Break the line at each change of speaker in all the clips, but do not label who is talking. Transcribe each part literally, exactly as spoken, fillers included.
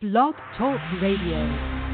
Blog Talk Radio.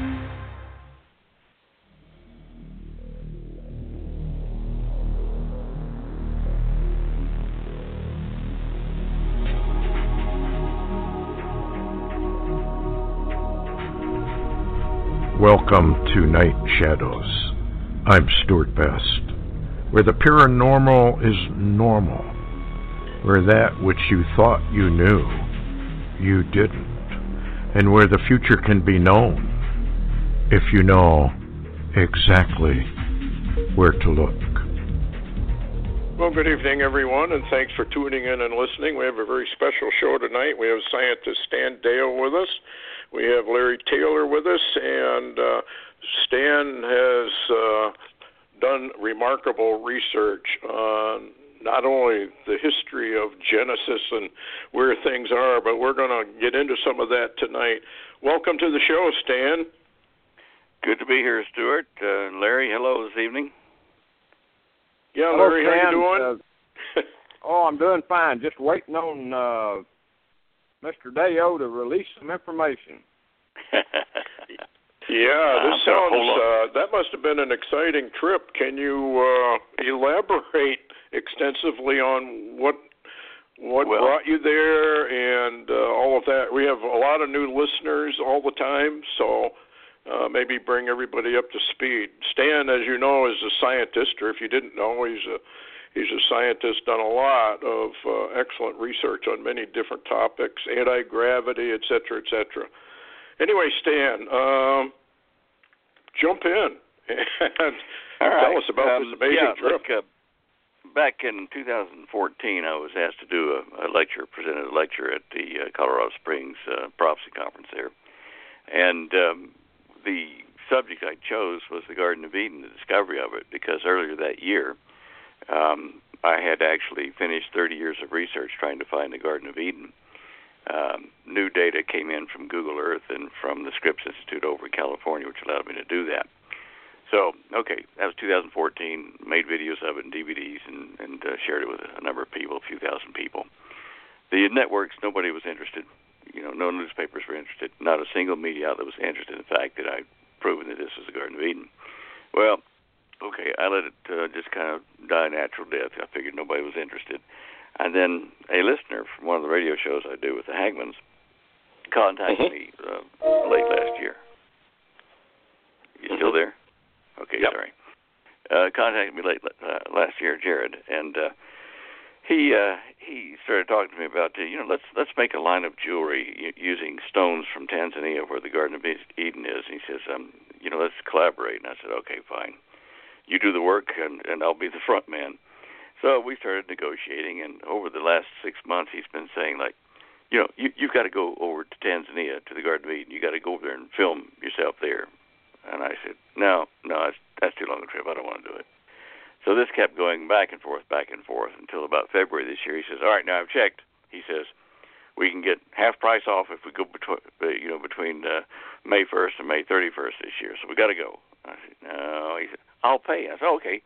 Welcome to Night Shadows. I'm Stuart Best, where the paranormal is normal, where that which you thought you knew, you didn't, and where the future can be known if you know exactly where to look.
Well, good evening, everyone, and thanks for tuning in and listening. We have a very special show tonight. We have scientist Stan Deyo with us. We have Larry Taylor with us, and uh, Stan has uh, done remarkable research on not only the history of Genesis and where things are, but we're going to get into some of that tonight. Welcome to the show, Stan.
Good to be here, Stuart. Uh, Larry, hello this evening.
Yeah,
hello,
Larry,
Stan.
how you doing?
Uh, oh, I'm doing fine. Just waiting on uh, Mister Deyo to release some information.
Yeah, this sounds, uh, that must have been an exciting trip. Can you uh, elaborate extensively on what what
well,
brought you there and uh, all of that? We have a lot of new listeners all the time, so uh, maybe bring everybody up to speed. Stan, as you know, is a scientist, or if you didn't know, he's a He's a scientist, done a lot of uh, excellent research on many different topics, anti-gravity, et cetera, et cetera. Anyway, Stan, um, jump in and
All right.
tell us about
um,
this amazing
yeah,
trip.
Look, uh, back in two thousand fourteen, I was asked to do a, a lecture, presented a lecture at the uh, Colorado Springs uh, Prophecy Conference there. And um, the subject I chose was the Garden of Eden, the discovery of it, because earlier that year, Um, I had actually finished thirty years of research trying to find the Garden of Eden. Um, new data came in from Google Earth and from the Scripps Institute over in California, which allowed me to do that. So, okay, that was two thousand fourteen, made videos of it in D V Ds and, and uh, shared it with a number of people, a few thousand people. The networks, nobody was interested. You know, no newspapers were interested. Not a single media outlet was interested in the fact that I'd proven that this was the Garden of Eden. Well, okay, I let it uh, just kind of die a natural death. I figured nobody was interested. And then a listener from one of the radio shows I do with the Hagmans contacted me uh, late last year. You still there? Okay,
yep.
sorry. Uh, contacted me late uh, last year, Jared, and uh, he uh, he started talking to me about, uh, you know, let's let's make a line of jewelry using stones from Tanzania where the Garden of Eden is. And he says, um, you know, let's collaborate. And I said, okay, fine. You do the work, and, and I'll be the front man. So we started negotiating, and over the last six months, he's been saying, like, you know, you, you've got to go over to Tanzania, to the Garden of Eden. You got to go over there and film yourself there. And I said, no, no, that's, that's too long a trip. I don't want to do it. So this kept going back and forth, back and forth, until about February this year. He says, all right, now I've checked. He says, we can get half price off if we go between, you know, between uh, May first and May thirty-first this year. So we got to go. I said, no. He said, I'll pay. I said, okay.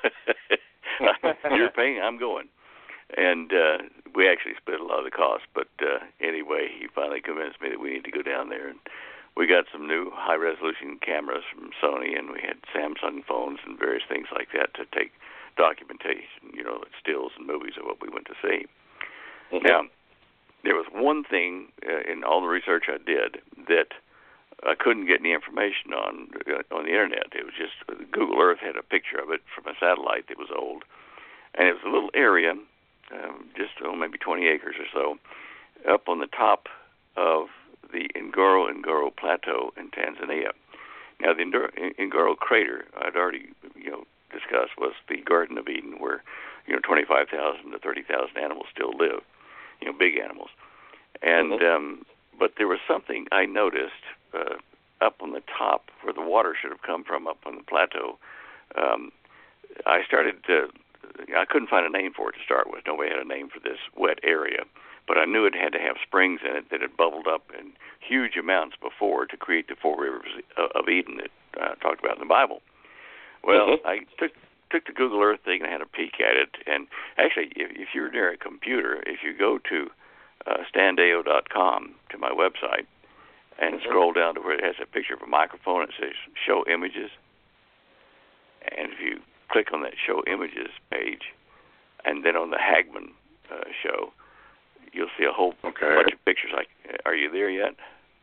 You're paying, I'm going. And uh, we actually split a lot of the cost. But uh, anyway, he finally convinced me that we need to go down there. And we got some new high-resolution cameras from Sony, and we had Samsung phones and various things like that to take documentation, you know, stills and movies of what we went to see. Mm-hmm. Now, there was one thing uh, in all the research I did that I couldn't get any information on uh, on the internet. It was just uh, Google Earth had a picture of it from a satellite that was old, and it was a little area, um, just oh, maybe twenty acres or so, up on the top of the Ngoro Ngoro Plateau in Tanzania. Now, the Ngoro crater I'd already you know discussed was the Garden of Eden, where you know twenty-five thousand to thirty thousand animals still live, you know, big animals, and mm-hmm. um, but there was something I noticed. Uh, up on the top where the water should have come from, up on the plateau, um, I started to, I couldn't find a name for it to start with. Nobody had a name for this wet area, but I knew it had to have springs in it that had bubbled up in huge amounts before to create the four rivers of Eden that uh, talked about in the Bible. Well, mm-hmm. I took took the Google Earth thing and had a peek at it, and actually, if, if you're near a computer, if you go to uh, stan deyo dot com, to my website, and mm-hmm. scroll down to where it has a picture of a microphone. It says Show Images. And if you click on that Show Images page, and then on the Hagman uh, show, you'll see a whole
okay.
bunch of pictures. Like, are you there yet?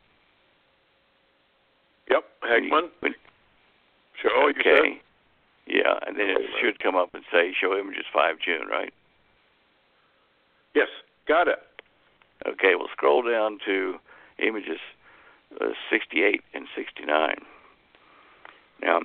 Yep, Hagman.
When,
show,
okay.
you said?
Yeah, and then it should come up and say Show Images five June, right?
Yes, got it.
Okay, we'll scroll down to Images uh, sixty-eight and sixty-nine. Now,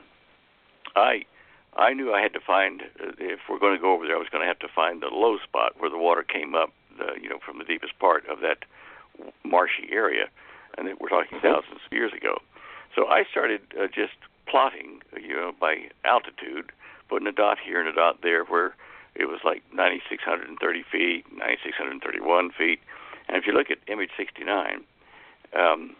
I I knew I had to find, uh, if we're going to go over there, I was going to have to find the low spot where the water came up, the, you know, from the deepest part of that marshy area, and that we're talking thousands of years ago. So I started uh, just plotting, you know, by altitude, putting a dot here and a dot there where it was like nine thousand six hundred thirty feet, nine thousand six hundred thirty-one feet. And if you look at image sixty-nine, um,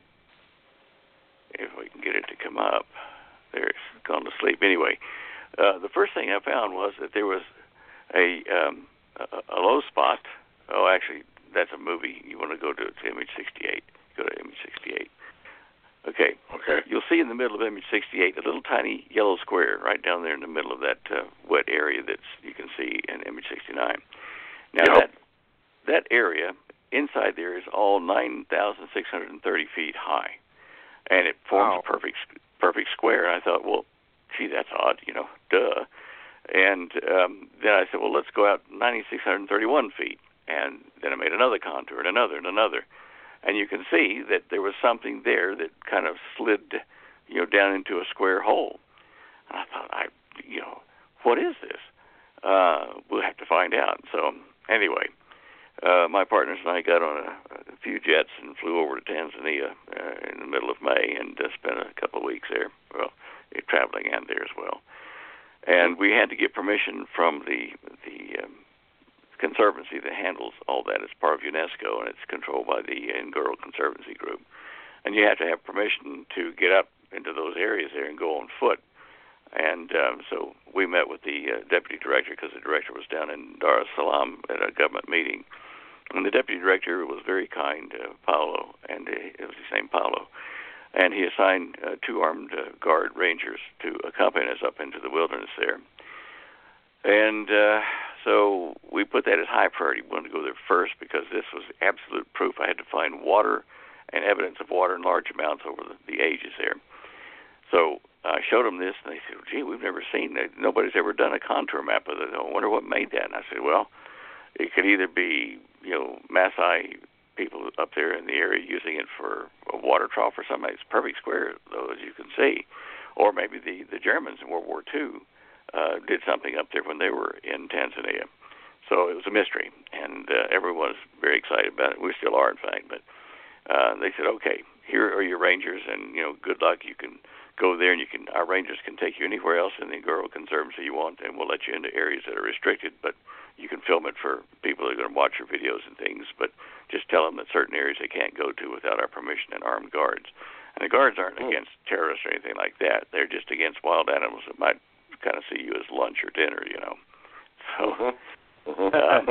if we can get it to come up, there it's gone to sleep. Anyway, uh, the first thing I found was that there was a, um, a, a low spot. Oh, actually, that's a movie. You want to go to, to image sixty-eight. Go to image sixty-eight. Okay.
Okay.
You'll see in the middle of image sixty-eight a little tiny yellow square right down there in the middle of that uh, wet area that's you can see in image sixty-nine. Now
yep.
that that area inside there is all nine thousand six hundred thirty feet high, and it forms
wow.
a perfect perfect square. And I thought, well, gee, that's odd, you know, duh. And um, then I said, well, let's go out nine thousand six hundred thirty-one feet, and then I made another contour and another and another. And you can see that there was something there that kind of slid, you know, down into a square hole. And I thought, I, you know, what is this? Uh, we'll have to find out. So anyway, uh, my partners and I got on a, a few jets and flew over to Tanzania uh, in the middle of May and uh, spent a couple of weeks there, well, traveling and there as well. And we had to get permission from the the um, conservancy that handles all that. It's part of UNESCO, and it's controlled by the Nguru Conservancy Group. And you have to have permission to get up into those areas there and go on foot. And um, so we met with the uh, deputy director, because the director was down in Dar es Salaam at a government meeting. And the deputy director was very kind, uh, Paolo, and uh, it was his name, Paolo. And he assigned uh, two armed uh, guard rangers to accompany us up into the wilderness there. And uh, so we put that as high priority. We wanted to go there first because this was absolute proof. I had to find water and evidence of water in large amounts over the, the ages there. So I showed them this, and they said, well, gee, we've never seen that. Nobody's ever done a contour map of it. I wonder what made that. And I said, well, it could either be, you know, Maasai people up there in the area using it for a water trough or something. It's perfect square, though, as you can see. Or maybe the, the Germans in World War Two Uh, did something up there when they were in Tanzania. So it was a mystery, and uh, everyone was very excited about it. We still are, in fact. But uh, they said, okay, here are your rangers, and, you know, good luck. You can go there, and you can. Our rangers can take you anywhere else in the Nguru Conservancy you want, and we'll let you into areas that are restricted, but you can film it for people that are going to watch your videos and things, but just tell them that certain areas they can't go to without our permission and armed guards. And the guards aren't mm. against terrorists or anything like that. They're just against wild animals that might kind of see you as lunch or dinner, you know. So,
mm-hmm.
um,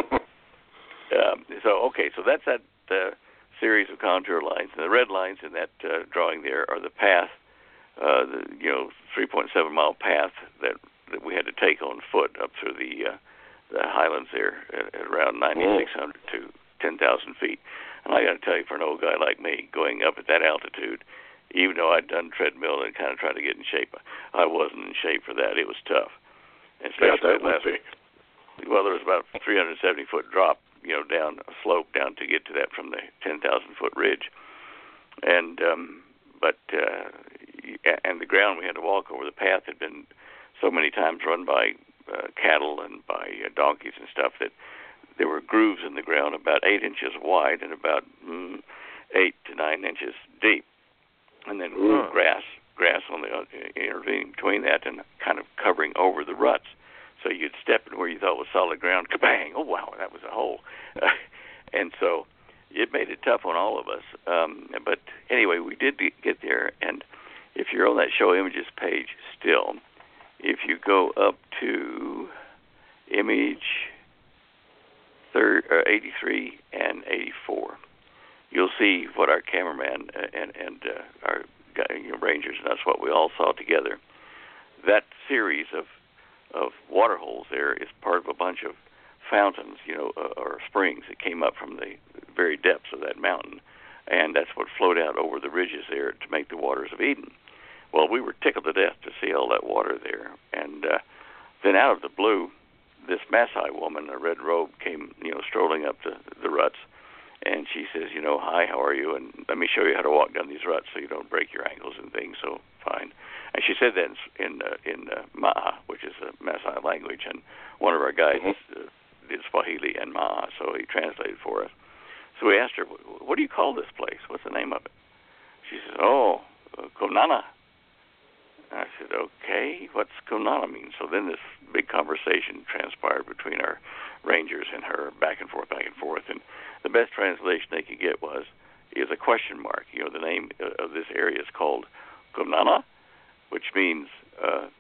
um, so okay, so that's that uh, series of contour lines, and the red lines in that uh, drawing there are the path, uh, the you know three point seven mile path that that we had to take on foot up through the uh, the highlands there at, at around nine thousand six hundred to ten thousand feet. And I got to tell you, for an old guy like me, going up at that altitude, even though I'd done treadmill and kind of tried to get in shape, I wasn't in shape for that. It was tough. Especially
yeah, that
last,
would be.
Well, there was about a three hundred seventy foot drop, you know, down a slope down to get to that from the ten thousand foot ridge. And, um, but, uh, and the ground we had to walk over, the path had been so many times run by uh, cattle and by uh, donkeys and stuff that there were grooves in the ground about eight inches wide and about mm, eight to nine inches deep. And then mm. grass, grass on the uh, intervening between that and kind of covering over the ruts. So you'd step in where you thought was solid ground, kabang! Oh wow, that was a hole. Uh, and so it made it tough on all of us. Um, but anyway, we did get there. And if you're on that Show Images page still, if you go up to image third, uh, eighty-three and eighty-four, you'll see what our cameraman and and uh, our you know, rangers, and that's what we all saw together. That series of of water holes there is part of a bunch of fountains, you know, uh, or springs that came up from the very depths of that mountain, and that's what flowed out over the ridges there to make the waters of Eden. Well, we were tickled to death to see all that water there, and uh, then out of the blue, this Maasai woman in a red robe came, you know, strolling up the, the ruts, and she says, you know, hi, how are you? And let me show you how to walk down these ruts so you don't break your ankles and things. So fine. And she said that in in, uh, in uh, Ma'a, which is a Maasai language, and one of our guys mm-hmm. uh, did Swahili and Ma'a, so he translated for us. So we asked her, what do you call this place? What's the name of it? She says, oh, uh, Kumnana. And I said, okay, what's Kumnana mean? So then this big conversation transpired between our rangers and her, back and forth, back and forth. And the best translation they could get was, is a question mark. You know, the name of this area is called Kumnana, which means uh,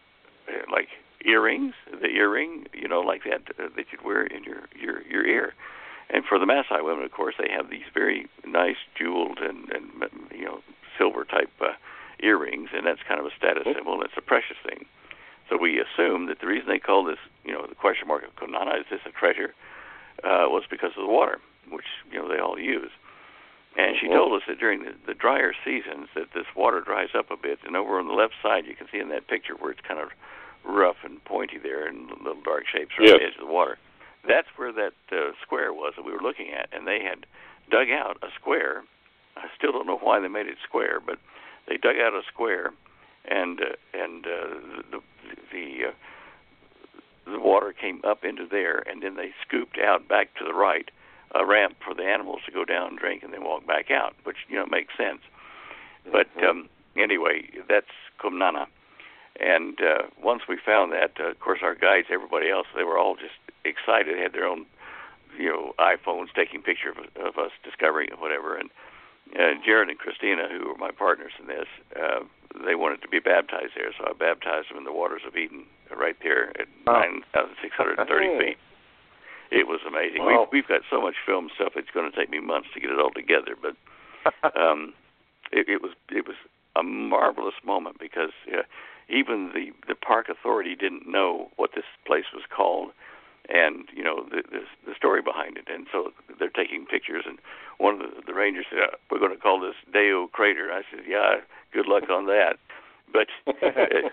like earrings, the earring, you know, like that uh, that you'd wear in your, your, your ear. And for the Maasai women, of course, they have these very nice jeweled and, and you know, silver-type uh, earrings, and that's kind of a status symbol, and it's a precious thing. So we assume that the reason they call this, you know, the question mark of Kumnana, is this a treasure, uh, was because of the water, which, you know, they all use. And she told us that during the, the drier seasons that this water dries up a bit, and over on the left side you can see in that picture where it's kind of rough and pointy there and little dark shapes around yes. the edge of the water. That's where that uh, square was that we were looking at, and they had dug out a square. I still don't know why they made it square, but they dug out a square, and uh, and uh, the the uh, the water came up into there, and then they scooped out back to the right a ramp for the animals to go down and drink, and then walk back out, which you know makes sense. But um, anyway, that's Kumnana, and uh, once we found that, uh, of course, our guides, everybody else, they were all just excited, had their own, you know, iPhones taking pictures of, of us discovering it, whatever. And uh, Jared and Christina, who were my partners in this, uh, they wanted to be baptized there, so I baptized them in the waters of Eden right there at oh. nine thousand six hundred thirty feet. It was amazing. Wow. We've, we've got so much film stuff; it's going to take me months to get it all together. But um, it, it was it was a marvelous moment because uh, even the the park authority didn't know what this place was called, and you know the, the the story behind it. And so they're taking pictures. And one of the, the rangers said, uh, "We're going to call this Deo Crater." I said, "Yeah, good luck on that." But uh,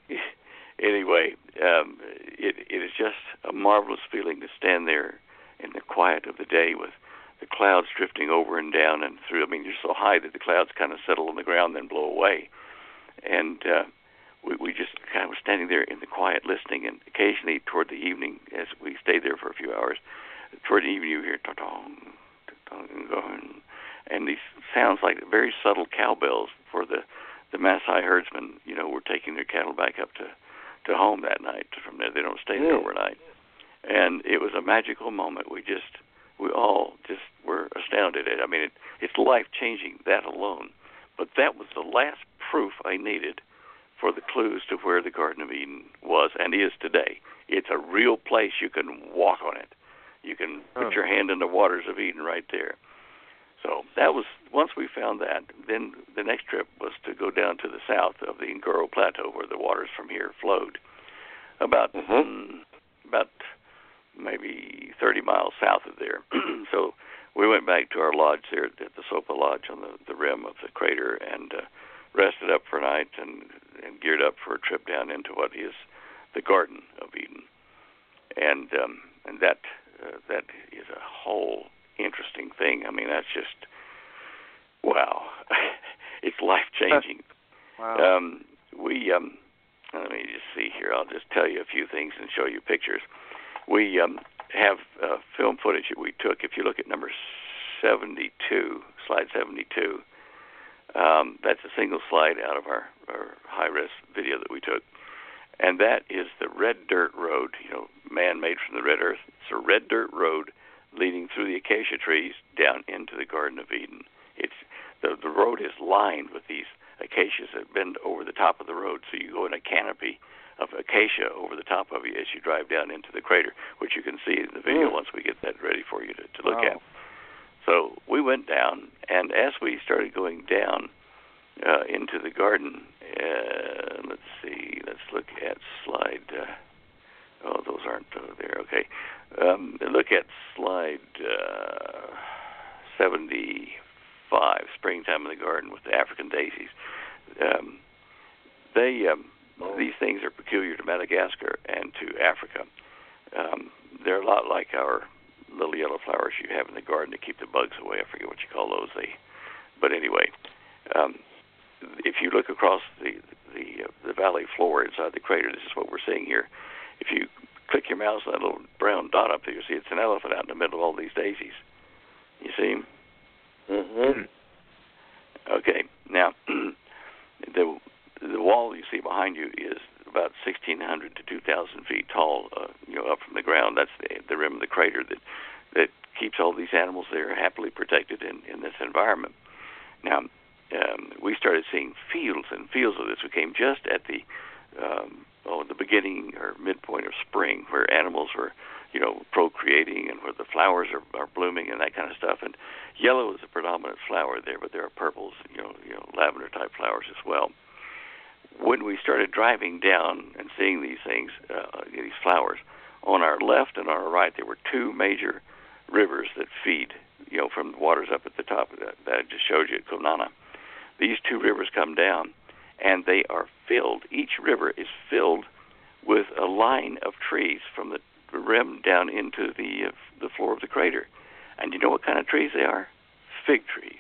anyway, um, it, it is just a marvelous feeling to stand there in the quiet of the day with the clouds drifting over and down and through. I mean, you're so high that the clouds kind of settle on the ground and then blow away. And uh, we, we just kind of were standing there in the quiet listening, and occasionally toward the evening, as we stayed there for a few hours, toward the evening you hear ta-dong, ta-dong, and these sounds like very subtle cowbells for the the Maasai herdsmen, you know, were taking their cattle back up to, to home that night. From there, they don't stay there overnight. And it was a magical moment. We just, we all just were astounded at it. I mean, it, it's life-changing, that alone. But that was the last proof I needed for the clues to where the Garden of Eden was and is today. It's a real place. You can walk on it. You can put oh. your hand in the waters of Eden right there. So that was, once we found that, then the next trip was to go down to the south of the Ngoro Plateau where the waters from here flowed. About mm-hmm. um, about maybe thirty miles south of there. So we went back to our lodge there at the Sopa Lodge on the, the rim of the crater and uh, rested up for a night and, and geared up for a trip down into what is the Garden of Eden. And um, and that uh, that is a whole interesting thing. I mean, that's just, wow. It's life-changing.
Wow.
Um, we, um, let me just see here. I'll just tell you a few things and show you pictures. We um, have uh, film footage that we took. If you look at number seventy-two, slide seventy-two, um, that's a single slide out of our, our high-res video that we took. And that is the red dirt road, you know, man-made from the red earth. It's a red dirt road leading through the acacia trees down into the Garden of Eden. It's the the road is lined with these acacias that bend over the top of the road, so you go in a canopy of acacia over the top of you as you drive down into the crater, which you can see in the video mm. once we get that ready for you to, to look
wow.
at. So we went down, and as we started going down uh, into the garden, uh, let's see, let's look at slide. Uh, oh, those aren't uh, there. Okay, um, look at slide uh, seventy-five, Springtime in the Garden with the African daisies. Um, they um, these things are peculiar to Madagascar and to Africa. Um, they're a lot like our little yellow flowers you have in the garden to keep the bugs away. I forget what you call those. They, but anyway, um, if you look across the the, uh, the valley floor inside the crater, this is what we're seeing here. If you click your mouse on that little brown dot up there, you see it's an elephant out in the middle of all these daisies. You see him?
Mm-hmm.
Okay. Now, the the wall you see behind you is about sixteen hundred to two thousand feet tall, uh, you know, up from the ground. That's the, the rim of the crater that that keeps all these animals there happily protected in, in this environment. Now, um, we started seeing fields and fields of this. We came just at the um, oh, the beginning or midpoint of spring, where animals were, you know, procreating and where the flowers are, are blooming and that kind of stuff. And yellow is the predominant flower there, but there are purples, you know, you know, lavender type flowers as well. When we started driving down and seeing these things, uh, these flowers, on our left and on our right, there were two major rivers that feed, you know, from the waters up at the top of that, that I just showed you at Konana. These two rivers come down, and they are filled. Each river is filled with a line of trees from the rim down into the uh, the floor of the crater. And you know what kind of trees they are? Fig trees.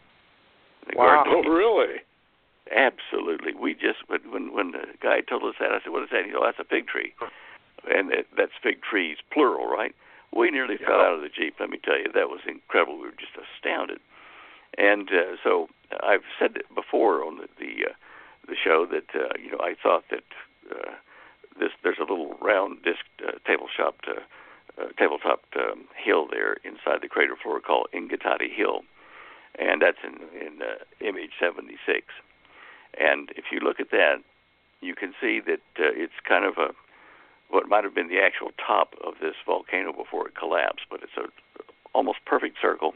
The
Wow,
garden-
really?
Absolutely. We just, when when the guy told us that, I said, what is that? He said, oh, that's a fig tree. And it, that's fig trees, plural, right? We nearly yeah. fell out of the Jeep, let me tell you. That was incredible. We were just astounded. And uh, so I've said it before on the the, uh, the show that, uh, you know, I thought that uh, this there's a little round disc uh, tabletop, uh, uh, tabletop um, hill there inside the crater floor called Ingitati Hill. And that's in, in uh, image seventy-six. And if you look at that, you can see that uh, it's kind of a what might have been the actual top of this volcano before it collapsed, but it's a almost perfect circle.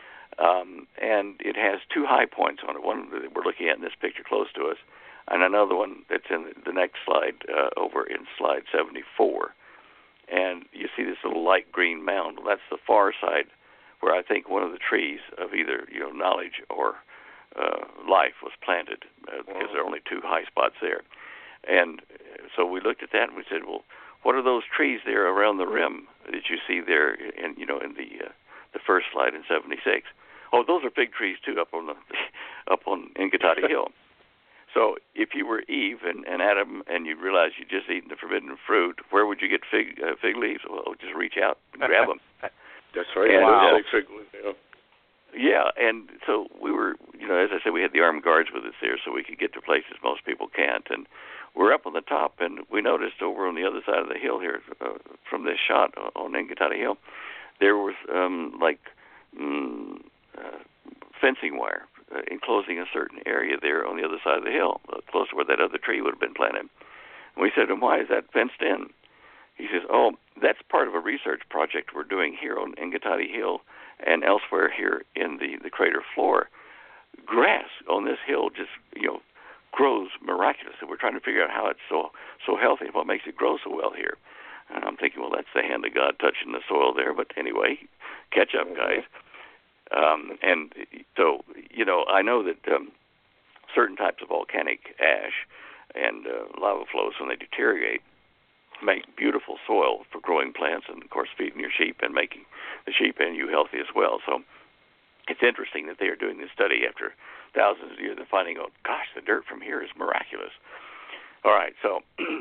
Um, and it has two high points on it, one that we're looking at in this picture close to us, and another one that's in the next slide uh, over in slide seventy-four. And you see this little light green mound. Well, that's the far side where I think one of the trees of either, you know, knowledge or Uh, life was planted uh, because there are only two high spots there. And so we looked at that and we said, well, what are those trees there around the rim that you see there in, you know, in the uh, the first slide in seventy-six? Oh, those are fig trees too up on the up on Ingitati Hill. So if you were Eve and, and Adam and you realized you'd just eaten the forbidden fruit, where would you get fig uh, fig leaves? Well, just reach out and grab them.
That's right.
And,
wow.
uh,
fig leaves, yeah.
Yeah, and so we were, you know, as I said, we had the armed guards with us there so we could get to places most people can't. And we're up on the top, and we noticed over on the other side of the hill here, uh, from this shot on Ingitati Hill, there was um, like mm, uh, fencing wire uh, enclosing a certain area there on the other side of the hill, uh, close to where that other tree would have been planted. And we said, and why is that fenced in? He says, oh, that's part of a research project we're doing here on Ingitati Hill and elsewhere here in the, the crater floor. Grass on this hill just, you know, grows miraculously. We're trying to figure out how it's so so healthy and what makes it grow so well here. And I'm thinking, well, that's the hand of God touching the soil there. But anyway, catch up, guys. Um, and so, you know, I know that um, certain types of volcanic ash and uh, lava flows, when they deteriorate, make beautiful soil for growing plants and, of course, feeding your sheep and making the sheep and you healthy as well. So it's interesting that they are doing this study after thousands of years and finding out, gosh, the dirt from here is miraculous. All right, so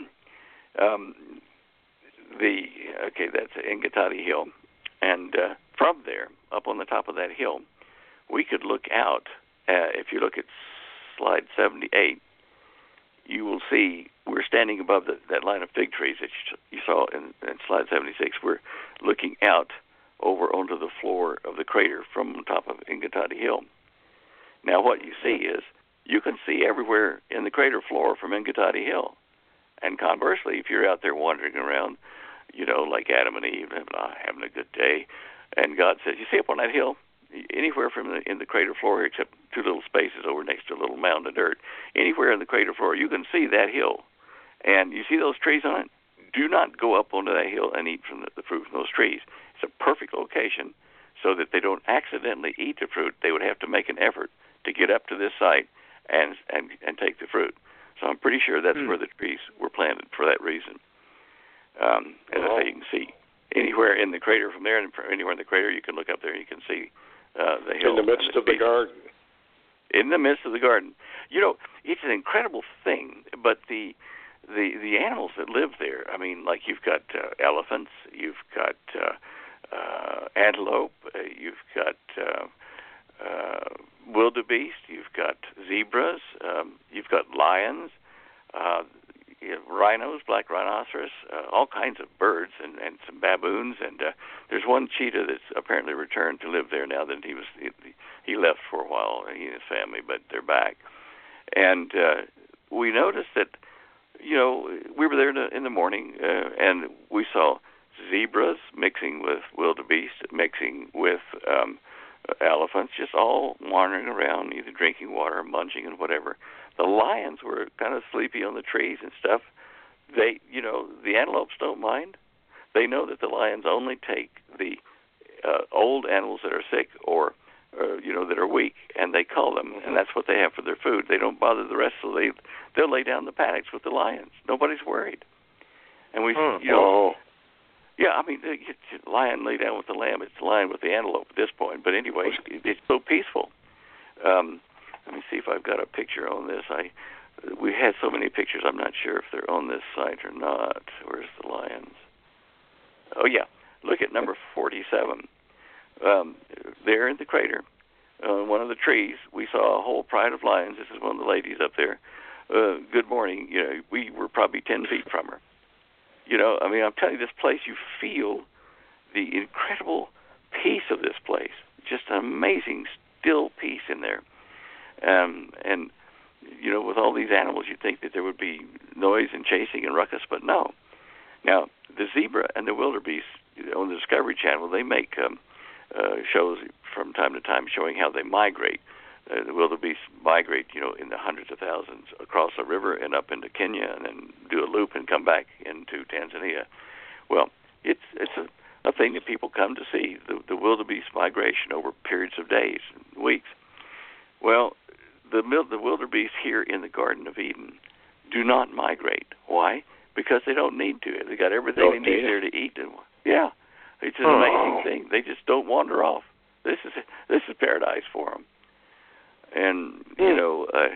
um, the, okay, that's Ingitati Hill. And uh, from there, up on the top of that hill, we could look out. Uh, if you look at slide seventy-eight, you will see we're standing above the, that line of fig trees that you saw in, in slide seventy-six. We're looking out over onto the floor of the crater from the top of Ingitati Hill. Now, what you see is you can see everywhere in the crater floor from Ingitati Hill. And conversely, if you're out there wandering around, you know, like Adam and Eve, having a good day, and God says, you see up on that hill, anywhere from the in the crater floor, except two little spaces over next to a little mound of dirt, anywhere in the crater floor, you can see that hill. And you see those trees on it? Do not go up onto that hill and eat from the, the fruit from those trees. It's a perfect location so that they don't accidentally eat the fruit. They would have to make an effort to get up to this site and and, and take the fruit. So I'm pretty sure that's hmm. where the trees were planted for that reason. Um, as oh. I say, you can see anywhere in the crater from there, and anywhere in the crater, you can look up there and you can see uh, the hill.
In the midst
the
of the garden.
In the midst of the garden. You know, it's an incredible thing, but the the the animals that live there, I mean, like you've got uh, elephants, you've got uh, uh, antelope, uh, you've got uh, uh, wildebeest, you've got zebras, um, you've got lions, uh, you know, rhinos, black rhinoceros, uh, all kinds of birds, and, and some baboons, and uh, there's one cheetah that's apparently returned to live there now that he was he, he left for a while, he and his family, but they're back. And uh, we noticed that, you know, we were there in the, in the morning, uh, and we saw zebras mixing with wildebeest, mixing with um, elephants, just all wandering around, either drinking water, munching, and whatever. The lions were kind of sleepy on the trees and stuff. They, you know, the antelopes don't mind. They know that the lions only take the uh, old animals that are sick or, uh, you know, that are weak, and they cull them, and that's what they have for their food. They don't bother the rest, so they they'll lay down the paddocks with the lions. Nobody's worried. And we, hmm. you know, oh. yeah, I mean, the, the lion lay down with the lamb. It's the lion with the antelope at this point. But anyway, it, it's so peaceful. Um, Let me see if I've got a picture on this. I we had so many pictures, I'm not sure if they're on this site or not. Where's the lions? Oh, yeah. Look at number forty-seven. Um, there in the crater, uh, one of the trees, we saw a whole pride of lions. This is one of the ladies up there. Uh, good morning. You know, we were probably ten feet from her. You know, I mean, I'm telling you, this place, you feel the incredible peace of this place. Just an amazing, still peace in there. Um, and, you know, with all these animals, you'd think that there would be noise and chasing and ruckus, but no. Now, the zebra and the wildebeest, you know, on the Discovery Channel, they make um, uh, shows from time to time showing how they migrate. Uh, the wildebeest migrate, you know, in the hundreds of thousands across a river and up into Kenya and then do a loop and come back into Tanzania. Well, it's it's a, a thing that people come to see, the, the wildebeest migration over periods of days and weeks. Well, the the wildebeest here in the Garden of Eden do not migrate. Why? Because they don't need to. They got everything don't they need there to eat. And, yeah, it's an oh. amazing thing. They just don't wander off. This is this is paradise for them. And you know, uh,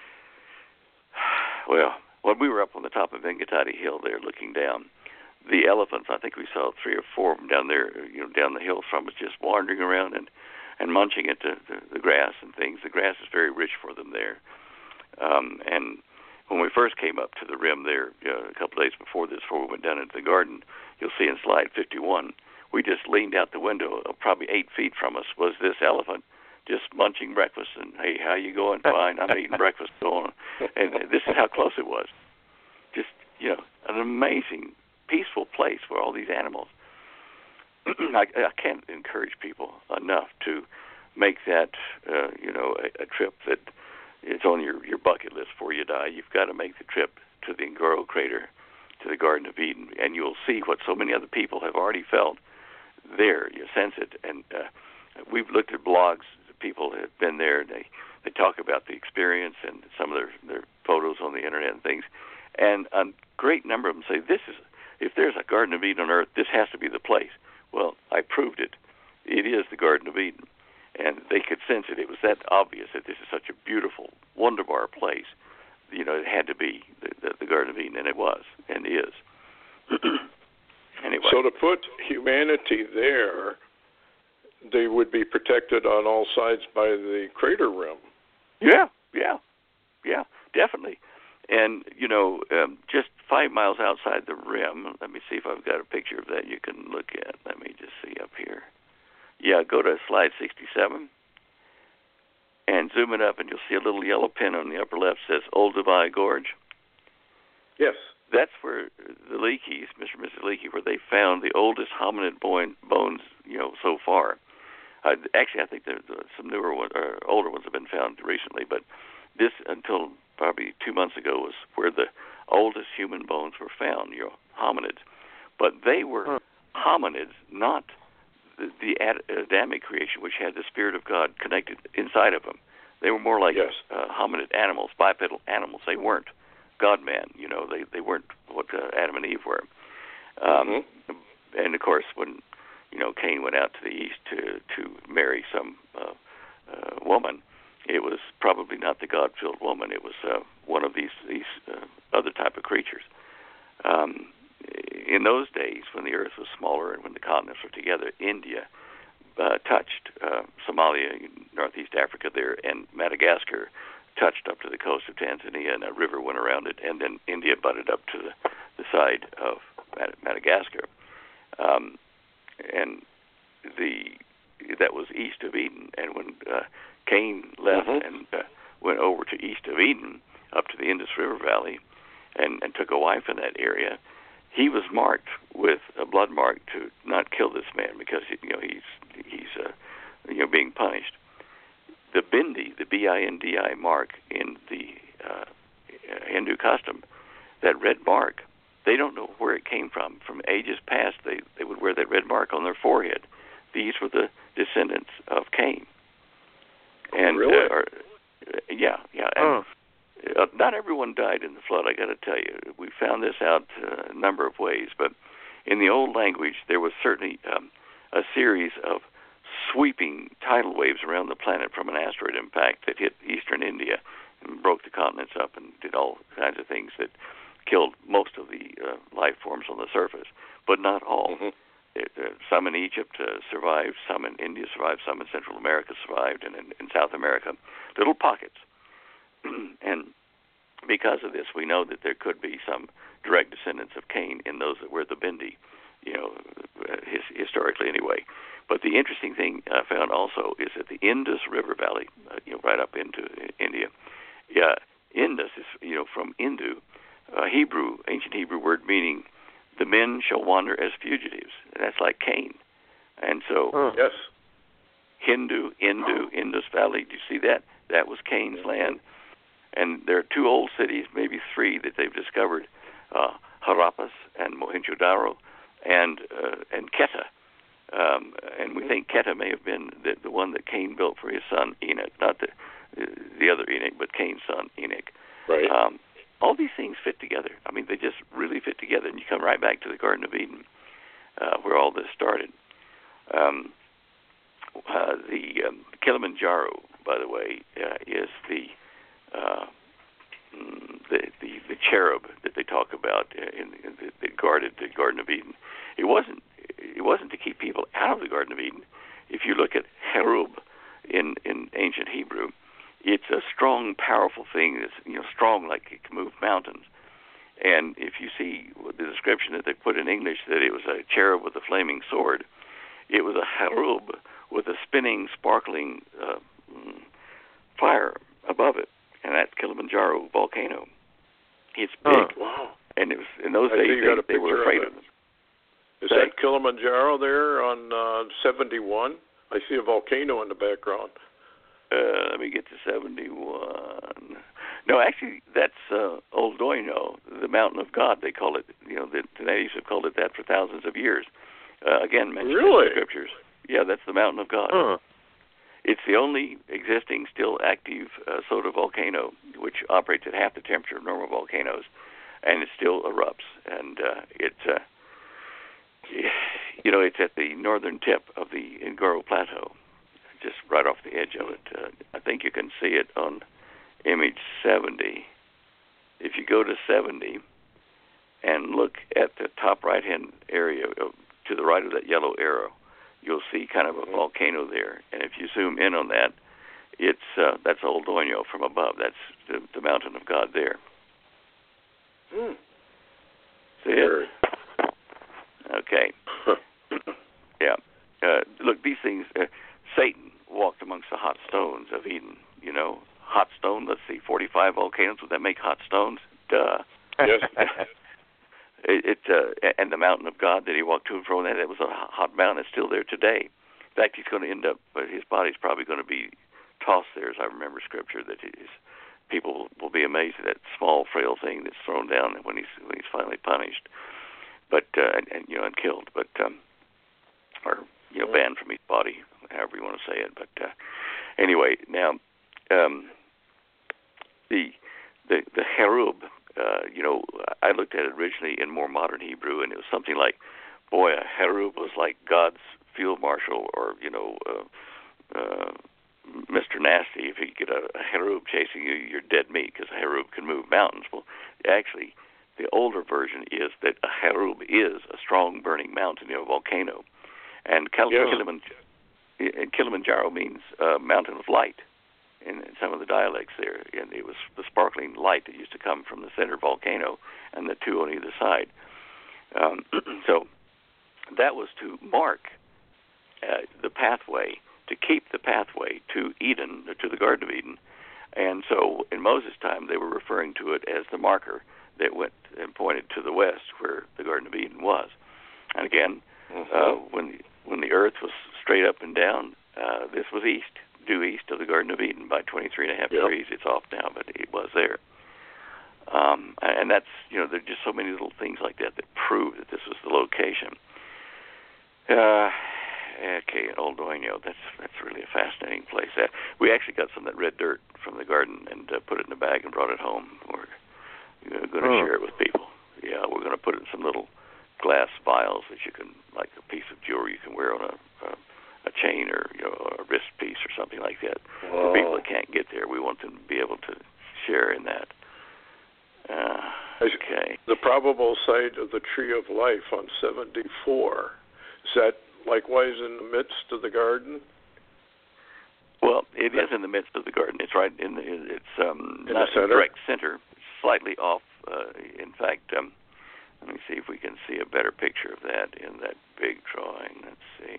well, when we were up on the top of Engatati Hill there, looking down, the elephants. I think we saw three or four of them down there. You know, down the hill from us, just wandering around and. and munching at the, the, the grass and things. The grass is very rich for them there. Um, and when we first came up to the rim there uh, a couple of days before this, before we went down into the garden, you'll see in slide fifty-one, we just leaned out the window, uh, probably eight feet from us, was this elephant just munching breakfast. And, hey, how you going? Fine, I'm eating breakfast. Going. And this is how close it was. Just, you know, an amazing, peaceful place for all these animals. I, I can't encourage people enough to make that, uh, you know, a, a trip that is on your, your bucket list before you die. You've got to make the trip to the Ngoro Crater, to the Garden of Eden, and you'll see what so many other people have already felt there. You sense it. And uh, we've looked at blogs. People have been there. They, they talk about the experience and some of their, their photos on the Internet and things. And a great number of them say, this is, if there's a Garden of Eden on earth, this has to be the place. Well, I proved it. It is the Garden of Eden. And they could sense it. It was that obvious that this is such a beautiful, wonderbar place. You know, it had to be the, the, the Garden of Eden, and it was, and is. Anyway.
So to put humanity there, they would be protected on all sides by the crater rim.
Yeah, yeah, yeah, definitely. And, you know, um, just five miles outside the rim, let me see if I've got a picture of that you can look at. Let me just see up here. Yeah, go to slide sixty-seven and zoom it up, and you'll see a little yellow pin on the upper left that says Olduvai Gorge.
Yes.
That's where the Leakeys, Mister and Missus Leakey, where they found the oldest hominid bones, you know, so far. Uh, actually, I think there, there, some newer ones, or older ones have been found recently, but this, until probably two months ago, was where the oldest human bones were found, you know, hominids. But they were huh. hominids, not the, the Adamic creation, which had the Spirit of God connected inside of them. They were more like
yes.
uh, hominid animals, bipedal animals. They weren't God-man, you know, they, they weren't what uh, Adam and Eve were. Um, mm-hmm. And, of course, when, you know, Cain went out to the east to, to marry some uh, uh, woman, it was probably not the God-filled woman. It was uh, one of these, these uh, other type of creatures. Um, in those days, when the earth was smaller and when the continents were together, India uh, touched uh, Somalia, northeast Africa there, and Madagascar touched up to the coast of Tanzania, and a river went around it, and then India butted up to the, the side of Madagascar. Um, and the that was east of Eden. And when uh, Cain left mm-hmm. and uh, went over to east of Eden, up to the Indus River Valley, and, and took a wife in that area, he was marked with a blood mark to not kill this man because you know he's he's uh, you know being punished. The bindi, the B I N D I mark in the uh, Hindu custom, that red mark, they don't know where it came from. From ages past, they, they would wear that red mark on their forehead. These were the descendants of Cain. And
really?
uh, or, uh, yeah, yeah. And, uh, not everyone died in the flood, I got to tell you. We found this out uh, a number of ways, but in the old language, there was certainly um, a series of sweeping tidal waves around the planet from an asteroid impact that hit eastern India and broke the continents up and did all kinds of things that killed most of the uh, life forms on the surface, but not all. Mm-hmm. It, uh, some in Egypt uh, survived, some in India survived, some in Central America survived, and in, in South America, little pockets. And because of this, we know that there could be some direct descendants of Cain in those that were the bindi, you know, his, historically anyway. But the interesting thing I found also is that the Indus River Valley, uh, you know, right up into India, yeah, Indus is, you know, from Indu, uh, Hebrew, ancient Hebrew word meaning the men shall wander as fugitives. And that's like Cain. And so,
oh, yes,
Hindu, Indu, Indus Valley, do you see that? That was Cain's land. And there are two old cities, maybe three, that they've discovered, uh, Harappas and Mohenjo-Daro and, uh, and Quetta. Um, and we think Quetta may have been the, the one that Cain built for his son Enoch, not the the other Enoch, but Cain's son Enoch.
Right.
Um, all these things fit together. I mean, they just really fit together, and you come right back to the Garden of Eden, uh, where all this started. Um, uh, the um, Kilimanjaro, by the way, uh, is the, uh, the the the cherub that they talk about in, in the, that guarded the Garden of Eden. It wasn't. It wasn't to keep people out of the Garden of Eden. If you look at Cherub in, in ancient Hebrew, it's a strong, powerful thing that's, you know, strong like it can move mountains. And if you see the description that they put in English, that it was a cherub with a flaming sword, it was a Cherub with a spinning, sparkling uh, fire above it. And that's Kilimanjaro volcano. It's big.
Oh, wow.
And it was in those
I
days they, they were afraid of, of them.
Is that Kilimanjaro there on uh, seventy-one? I see a volcano in the background.
Uh, let me get to seventy-one. No, actually, that's uh, Old Doino, the Mountain of God. They call it. You know, the, the natives have called it that for thousands of years. Uh, again, mentioned
really?
in the scriptures. Yeah, that's the Mountain of God.
Huh.
It's the only existing, still active uh, soda volcano, which operates at half the temperature of normal volcanoes, and it still erupts. And uh, it's. Uh, You know, it's at the northern tip of the Ngoro Plateau, just right off the edge of it. Uh, I think you can see it on image seventy. If you go to seventy and look at the top right-hand area of, to the right of that yellow arrow, you'll see kind of a mm-hmm. volcano there. And if you zoom in on that, it's uh, that's Old Doino from above. That's the, the Mountain of God there.
Mm.
See it? Okay. Yeah. Uh, look, these things, uh, Satan walked amongst the hot stones of Eden, you know. Hot stone, let's see, forty-five volcanoes. Would that make hot stones? Duh.
Yes.
it, it uh, and the mountain of God that he walked to and fro, that it was a hot mountain. It's still there today. In fact, he's going to end up, but his body's probably going to be tossed there, as I remember Scripture, that his people will be amazed at that small, frail thing that's thrown down when he's when he's finally punished, but uh, and, and you know and killed, but um, or you know banned from his body, however you want to say it. But uh, anyway, now um, the the the cherub, uh, you know, I looked at it originally in more modern Hebrew, and it was something like, boy, a cherub was like God's field marshal, or you know. Uh, uh, Mister Nasty, if you get a, a cherub chasing you, you're dead meat, because a cherub can move mountains. Well, actually, the older version is that a cherub is a strong burning mountain, you know, a volcano. And Kil-
yes.
Kilimanjaro, Kilimanjaro means uh, mountain of light in, in some of the dialects there. And it was the sparkling light that used to come from the center volcano and the two on either side. Um, so that was to mark uh, the pathway, to keep the pathway to Eden, to the Garden of Eden. And so in Moses' time, they were referring to it as the marker that went and pointed to the west, where the Garden of Eden was. And again, mm-hmm. uh, when, the, when the earth was straight up and down, uh, this was east, due east of the Garden of Eden by twenty-three and a half yep. degrees. It's off now, but it was there. Um, and that's, you know, there are just so many little things like that that prove that this was the location. Uh, Okay, in Old Dueño, that's that's really a fascinating place. Uh, we actually got some of that red dirt from the garden and uh, put it in a bag and brought it home. We're you know, going to oh. share it with people. Yeah, we're going to put it in some little glass vials that you can, like a piece of jewelry you can wear on a a, a chain, or you know a wrist piece or something like that.
Oh.
For people that can't get there, we want them to be able to share in that. Uh, okay.
The probable site of the Tree of Life on seventy-four, is that likewise in the midst of the garden?
Well, it is in the midst of the garden. It's right in the, it's um,
in
not
the
in the direct center, slightly off. Uh, in fact, um, let me see if we can see a better picture of that in that big drawing. Let's see.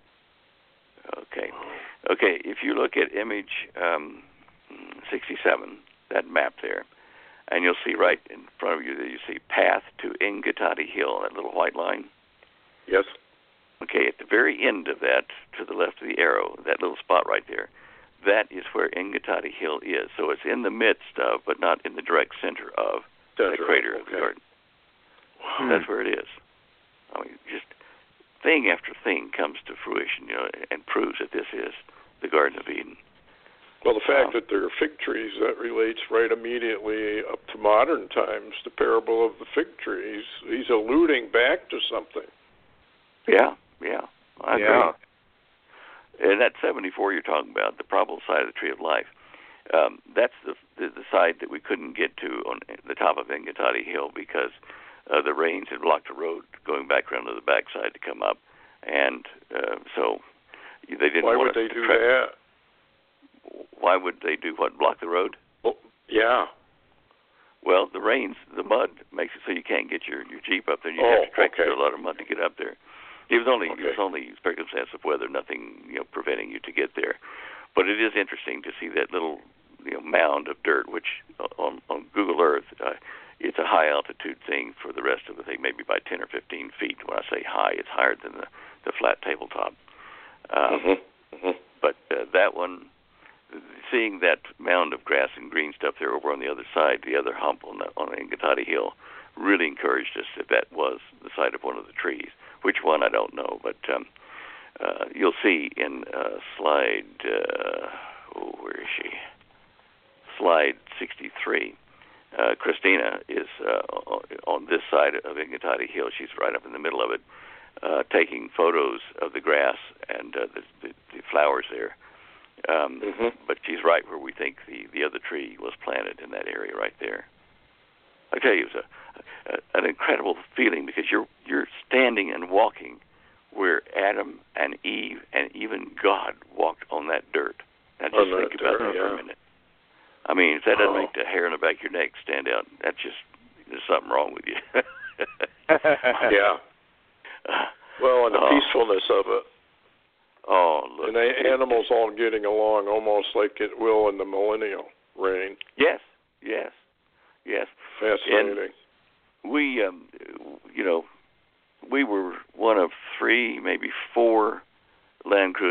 Okay. Okay, if you look at image um, sixty-seven, that map there, and you'll see right in front of you that you see path to Engatati Hill, that little white line.
Yes.
Okay, at the very end of that, to the left of the arrow, that little spot right there, that is where Engatati Hill is. So it's in the midst of, but not in the direct center of, center. the crater okay. of the garden. Wow. That's where it is. I mean, just thing after thing comes to fruition, you know, and proves that this is the Garden of Eden.
Well, the fact
um,
that there are fig trees, that relates right immediately up to modern times, the parable of the fig trees. He's alluding back to something.
Yeah. Yeah, I
yeah.
agree. And that seventy-four you're talking about, the probable side of the Tree of Life, um, that's the, the the side that we couldn't get to on the top of Engatati Hill because uh, the rains had blocked the road going back around to the backside to come up, and uh, so they didn't.
Why
want
would they
to
do
tra-
that?
Why would they do what? Block the road?
Well, yeah.
Well, the rains, the mud makes it so you can't get your, your Jeep up there. You
oh,
have to trek
okay.
through a lot of mud to get up there. It was only
okay.
it was only circumstance of weather, nothing you know preventing you to get there. But it is interesting to see that little you know mound of dirt, which on, on Google Earth, uh, it's a high altitude thing for the rest of the thing, maybe by ten or fifteen feet. When I say high, it's higher than the, the flat tabletop. Um,
mm-hmm. Mm-hmm.
But uh, that one, seeing that mound of grass and green stuff there over on the other side, the other hump on the, on Engatati Hill, really encouraged us that that was the site of one of the trees. Which one, I don't know, but um, uh, you'll see in uh, slide, uh, oh, where is she? Slide sixty-three. Uh, Christina is uh, on this side of Engatati Hill. She's right up in the middle of it, uh, taking photos of the grass and uh, the, the, the flowers there. Um, mm-hmm. But she's right where we think the, the other tree was planted, in that area right there. I tell you, it was a, a, an incredible feeling because you're you're standing and walking where Adam and Eve and even God walked on that dirt. Now just
on
think
that
about
dirt,
that
yeah.
for a minute. I mean, if that doesn't
oh.
make the hair on the back of your neck stand out, that's just there's something wrong with you.
yeah. Well, and the
oh.
peacefulness of it.
Oh, look.
And the animals all getting along almost like it will in the millennial reign.
Yes, yes, yes.
Fascinating.
And we, um, you know, we were one of three, maybe four Land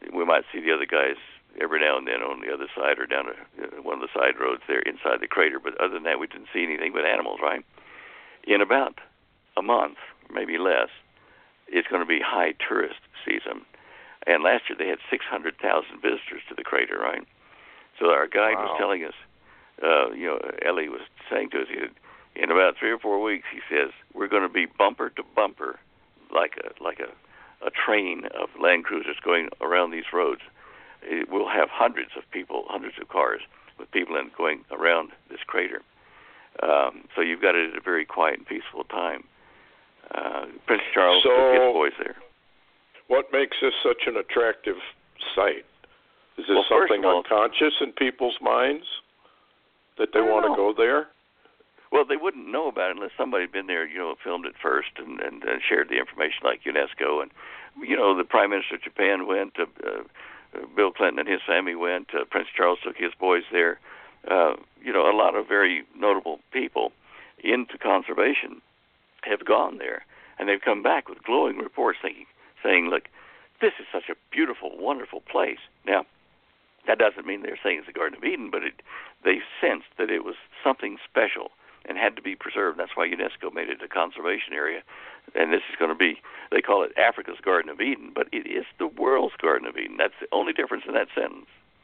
we might see the other guys every now and then on the other side or down a, uh, one of the side roads there inside the crater. But other than that, we didn't see anything but animals, right? In about a month, maybe less, it's going to be high tourist season. And last year they had six hundred thousand visitors to the crater, right? So our guide
Wow.
was telling us, uh, you know, Ellie was saying to us, he said, in about three or four weeks, he says, we're going to be bumper to bumper, like a like a, a train of Land Cruisers going around these roads. It, we'll have hundreds of people, hundreds of cars with people in going around this crater. Um, so you've got it at a very quiet and peaceful time. Uh, Prince Charles
so,
took his boys there.
What makes this such an attractive site? Is this
well,
something
all,
unconscious in people's minds that they want to go there?
Well, they wouldn't know about it unless somebody had been there, you know, filmed it first and, and, and shared the information like UNESCO. And, you know, the Prime Minister of Japan went, uh, uh, Bill Clinton and his family went, uh, Prince Charles took his boys there. Uh, you know, a lot of very notable people into conservation have gone there, and they've come back with glowing reports thinking, saying, look, this is such a beautiful, wonderful place. Now, that doesn't mean they're saying it's the Garden of Eden, but it, they sensed that it was something special and had to be preserved. That's why UNESCO made it a conservation area. And this is going to be, they call it Africa's Garden of Eden, but it is the world's Garden of Eden. That's the only difference in that sentence.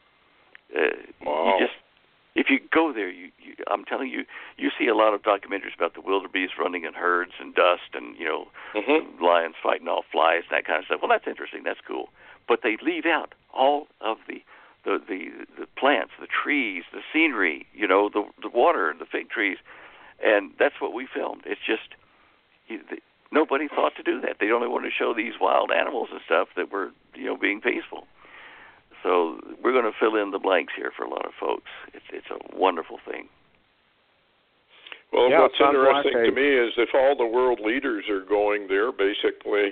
Uh,
wow.
You just, if you go there, you, you, I'm telling you, you see a lot of documentaries about the wildebeest running in herds and dust and, you know,
mm-hmm.
lions fighting off flies and that kind of stuff. Well, that's interesting. That's cool. But they leave out all of the the, the, the plants, the trees, the scenery, you know, the the water, the fig trees. And that's what we filmed. It's just, you, the, nobody thought to do that. They only wanted to show these wild animals and stuff that were, you know, being peaceful. So we're going to fill in the blanks here for a lot of folks. It's it's a wonderful thing.
Well,
yeah,
what's interesting
like a...
to me is if all the world leaders are going there, basically,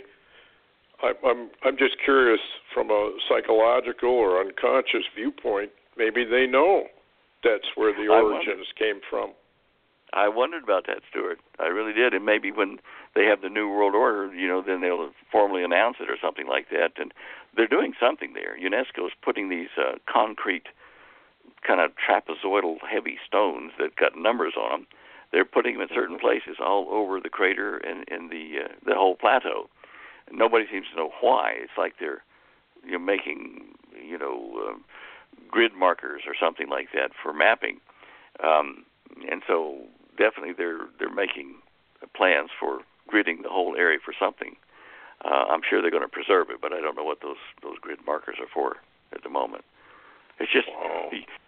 I, I'm I'm just curious from a psychological or unconscious viewpoint, maybe they know that's where the origins came from.
I wondered about that, Stuart. I really did. And maybe when they have the New World Order, you know, then they'll formally announce it or something like that. And they're doing something there. UNESCO is putting these uh, concrete kind of trapezoidal heavy stones that got numbers on them. They're putting them in certain places all over the crater and in the uh, the whole plateau. And nobody seems to know why. It's like they're you know, making, you know, uh, grid markers or something like that for mapping. Um, and so definitely they're they're making plans for gridding the whole area for something. Uh, I'm sure they're going to preserve it, but I don't know what those, those grid markers are for at the moment. It's just,
wow.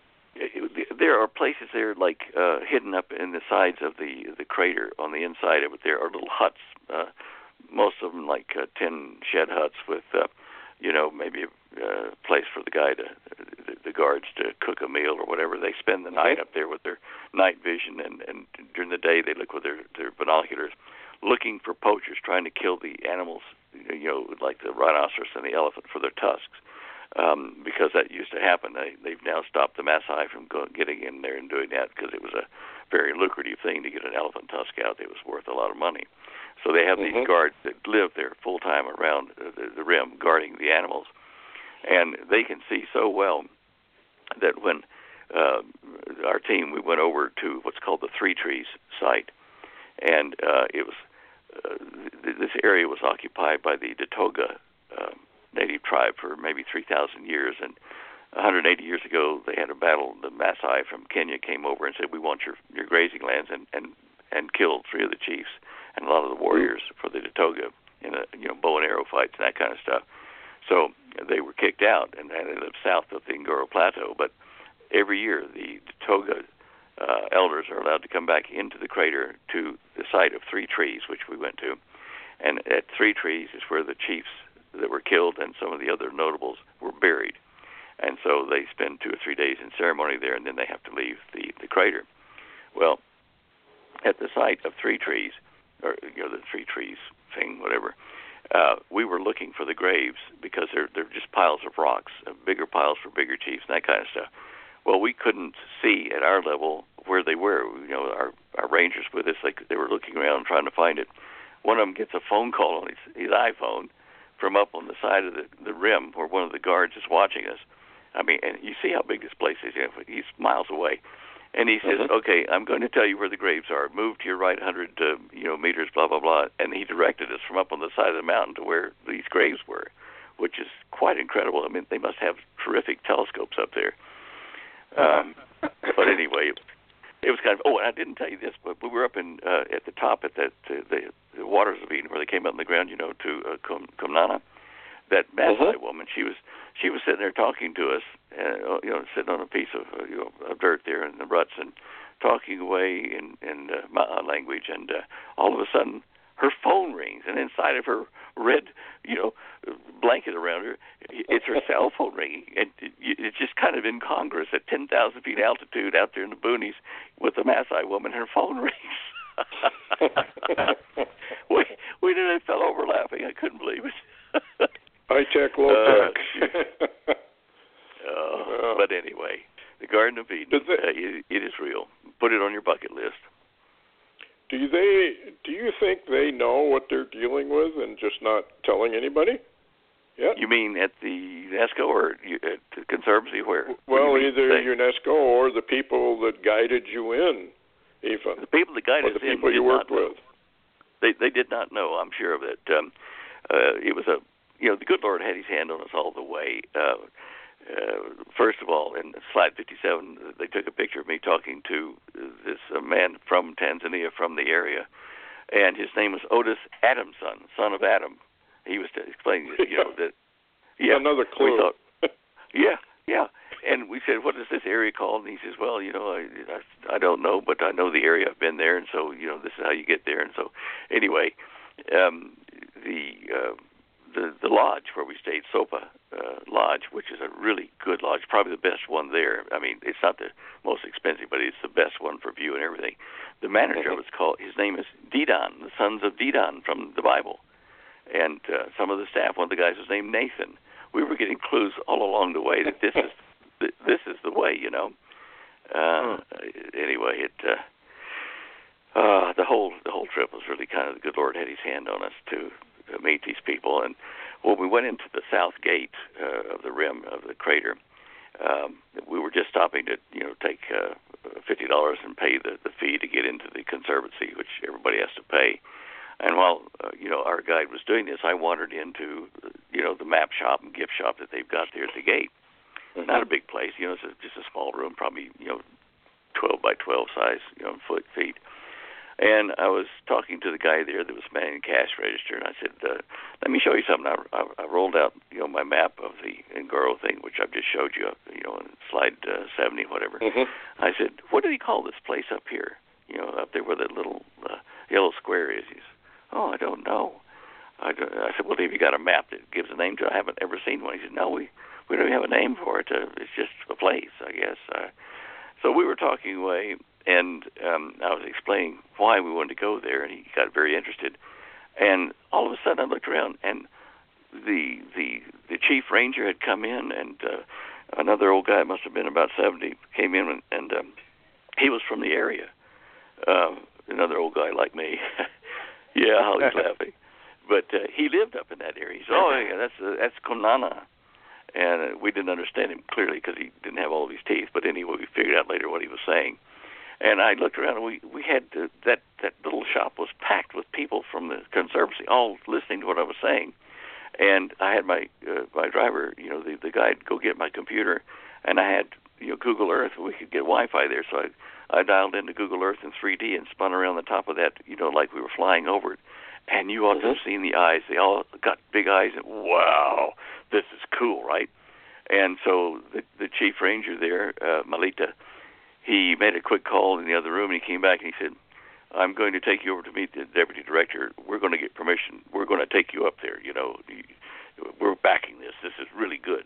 there are places there like uh, hidden up in the sides of the the crater on the inside of it. There are little huts, uh, most of them like uh, tin shed huts with, uh, you know, maybe a uh, place for the guy to, the, the guards to cook a meal or whatever. They spend the night up there with their night vision, and, and during the day they look with their, their binoculars, looking for poachers trying to kill the animals, you know, like the rhinoceros and the elephant for their tusks. Um, because that used to happen. They, they've now stopped the Maasai from go, getting in there and doing that because it was a very lucrative thing to get an elephant tusk out. It was worth a lot of money. So they have mm-hmm. these guards that live there full-time around the, the rim guarding the animals. And they can see so well that when uh, our team, we went over to what's called the Three Trees site, and uh, it was uh, th- this area was occupied by the Datoga uh, native tribe for maybe three thousand years, and one hundred eighty years ago they had a battle. The Maasai from Kenya came over and said, we want your, your grazing lands, and, and, and killed three of the chiefs and a lot of the warriors for the Datoga in a, you know, bow and arrow fights and that kind of stuff. So they were kicked out, and they lived south of the Ngoro Plateau. But every year the Datoga uh, elders are allowed to come back into the crater to the site of Three Trees, which we went to. And at Three Trees is where the chiefs that were killed and some of the other notables were buried. And so they spend two or three days in ceremony there, and then they have to leave the, the crater. Well, at the site of Three Trees, or you know, the Three Trees thing, whatever, uh, we were looking for the graves because they're, they're just piles of rocks, uh, bigger piles for bigger chiefs and that kind of stuff. Well, we couldn't see at our level where they were. You know, our, our rangers with us, like they were looking around trying to find it. One of them gets a phone call on his, his iPhone from up on the side of the, the rim where one of the guards is watching us. I mean, and you see how big this place is. You know, he's miles away. And he says, mm-hmm. okay, I'm going to tell you where the graves are. Move to your right one hundred uh, you know, meters, blah, blah, blah. And he directed us from up on the side of the mountain to where these graves were, which is quite incredible. I mean, they must have terrific telescopes up there. Um, but anyway, it was kind of, oh, and I didn't tell you this, but we were up in uh, at the top at that uh, the, the Waters of Eden, where they came out in the ground, you know, to uh, Kum, Kumnana. That Maasai uh-huh. woman, she was she was sitting there talking to us, uh, you know, sitting on a piece of uh, you know of dirt there in the ruts and talking away in in uh, Ma'a language, and uh, all of a sudden her phone rings, and inside of her red, you know, blanket around her, it's her cell phone ringing, and it, it's just kind of incongruous at ten thousand feet altitude out there in the boonies with the Maasai woman. Her phone rings. we we nearly fell over laughing. I couldn't believe it.
High tech, low tech.
Uh, uh, but anyway, the Garden of Eden, they, uh, it, it is real. Put it on your bucket list.
Do they? Do you think they know what they're dealing with and just not telling anybody? Yeah.
You mean at the UNESCO or at the Conservancy? Where?
Well, either UNESCO or the people that guided you in, even.
The people that guided us in.
The people you worked with.
They they did not know. I'm sure of it. Um, uh, it was a. You know, the good Lord had his hand on us all the way. Uh, uh, first of all, in slide fifty-seven, they took a picture of me talking to this uh, man from Tanzania, from the area, and his name was Otis Adamson, son of Adam. He was explaining, you know, that... Yeah,
another clue.
We thought, yeah, yeah. And we said, what is this area called? And he says, well, you know, I, I, I don't know, but I know the area. I've been there, and so, you know, this is how you get there. And so, anyway, um, the... Uh, The, the lodge where we stayed, Sopa uh, Lodge, which is a really good lodge, probably the best one there. I mean, it's not the most expensive, but it's the best one for view and everything. The manager was called, his name is Dedan, the sons of Dedan from the Bible. And uh, some of the staff, one of the guys was named Nathan. We were getting clues all along the way that this is this is the way, you know. Uh, anyway, it uh, uh, the whole the whole trip was really kind of, the good Lord had his hand on us to to meet these people. And when we went into the south gate uh, of the rim of the crater, um, we were just stopping to, you know, take uh, fifty dollars and pay the, the fee to get into the conservancy, which everybody has to pay. And while, uh, you know, our guide was doing this, I wandered into, you know, the map shop and gift shop that they've got there at the gate. Mm-hmm. Not a big place, you know, it's a, just a small room, probably, you know, twelve by twelve size, you know, foot feet. And I was talking to the guy there that was manning the cash register, and I said, uh, let me show you something. I, I, I rolled out, you know, my map of the Ngoro thing, which I've just showed you, you know, in slide uh, seventy, whatever. Mm-hmm. I said, what do they call this place up here? You know, up there where that little uh, yellow square is. He said, oh, I don't know. I, I said, well, have you got a map that gives a name to it? I haven't ever seen one. He said, no, we, we don't have a name for it. Uh, it's just a place, I guess. Uh, so we were talking away. And um, I was explaining why we wanted to go there, and he got very interested. And all of a sudden, I looked around, and the the the chief ranger had come in, and uh, another old guy, must have been about seventy, came in, and, and um, he was from the area. Uh, another old guy like me. Yeah, Holly's laughing. But uh, he lived up in that area. He said, oh, yeah, that's uh, that's Kumnana. And uh, we didn't understand him clearly because he didn't have all of his teeth. But anyway, we figured out later what he was saying. And I looked around, and we, we had uh, that, that little shop was packed with people from the conservancy, all listening to what I was saying. And I had my uh, my driver, you know, the, the guide, go get my computer, and I had, you know, Google Earth. We could get Wi-Fi there, so I, I dialed into Google Earth in three D and spun around the top of that, you know, like we were flying over it. And you ought to have seen the eyes. They all got big eyes, and wow, this is cool, right? And so the, the chief ranger there, uh, Malita, he made a quick call in the other room, and he came back and he said, I'm going to take you over to meet the deputy director. We're going to get permission. We're going to take you up there. You know, we're backing this. This is really good.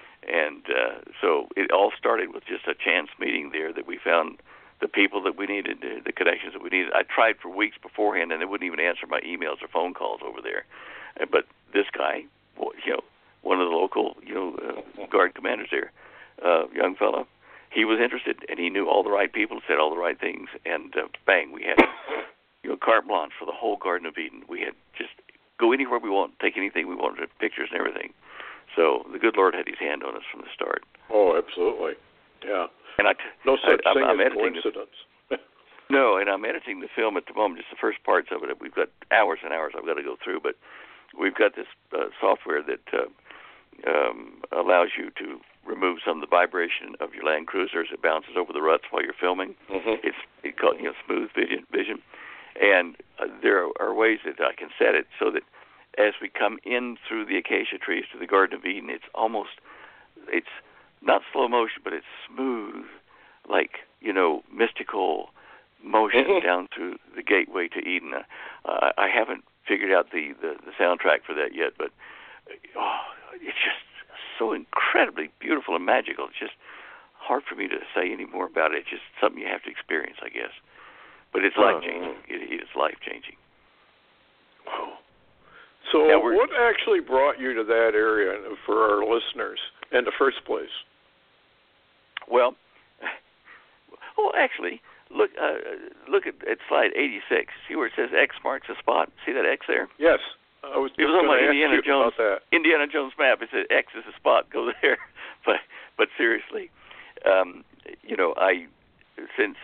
And uh, so it all started with just a chance meeting there that we found the people that we needed, the connections that we needed. I tried for weeks beforehand, and they wouldn't even answer my emails or phone calls over there. But this guy, you know, one of the local, you know, uh, guard commanders there, uh, young fellow, he was interested, and he knew all the right people, said all the right things, and uh, bang, we had, you know, carte blanche for the whole Garden of Eden. We had just go anywhere we want, take anything we want, pictures and everything. So the good Lord had His hand on us from the start.
Oh, absolutely. Yeah.
And I,
no such
I,
thing
I'm,
as
I'm
coincidence.
The, no, and I'm editing the film at the moment, just the first parts of it. We've got hours and hours I've got to go through, but we've got this uh, software that uh, um, allows you to remove some of the vibration of your Land Cruiser as it bounces over the ruts while you're filming.
Mm-hmm.
It's it called, you know, smooth vision, vision. And uh, there are ways that I can set it so that as we come in through the acacia trees to the Garden of Eden, it's almost, it's not slow motion, but it's smooth, like, you know, mystical motion
mm-hmm.
down through the gateway to Eden. Uh, I haven't figured out the, the, the soundtrack for that yet, but oh, it's just so incredibly beautiful and magical. It's just hard for me to say any more about it. It's just something you have to experience, I guess. But it's life-changing. It, it is life-changing.
Wow. So
yeah,
what actually brought you to that area for our listeners in the first place?
Well, well, actually, look uh, look at, at slide eighty-six. See where it says X marks a spot? See that X there?
Yes. I was
it was on my Indiana Jones
that.
Indiana Jones map. It said X is a spot. Go there. but but seriously, um, you know, I since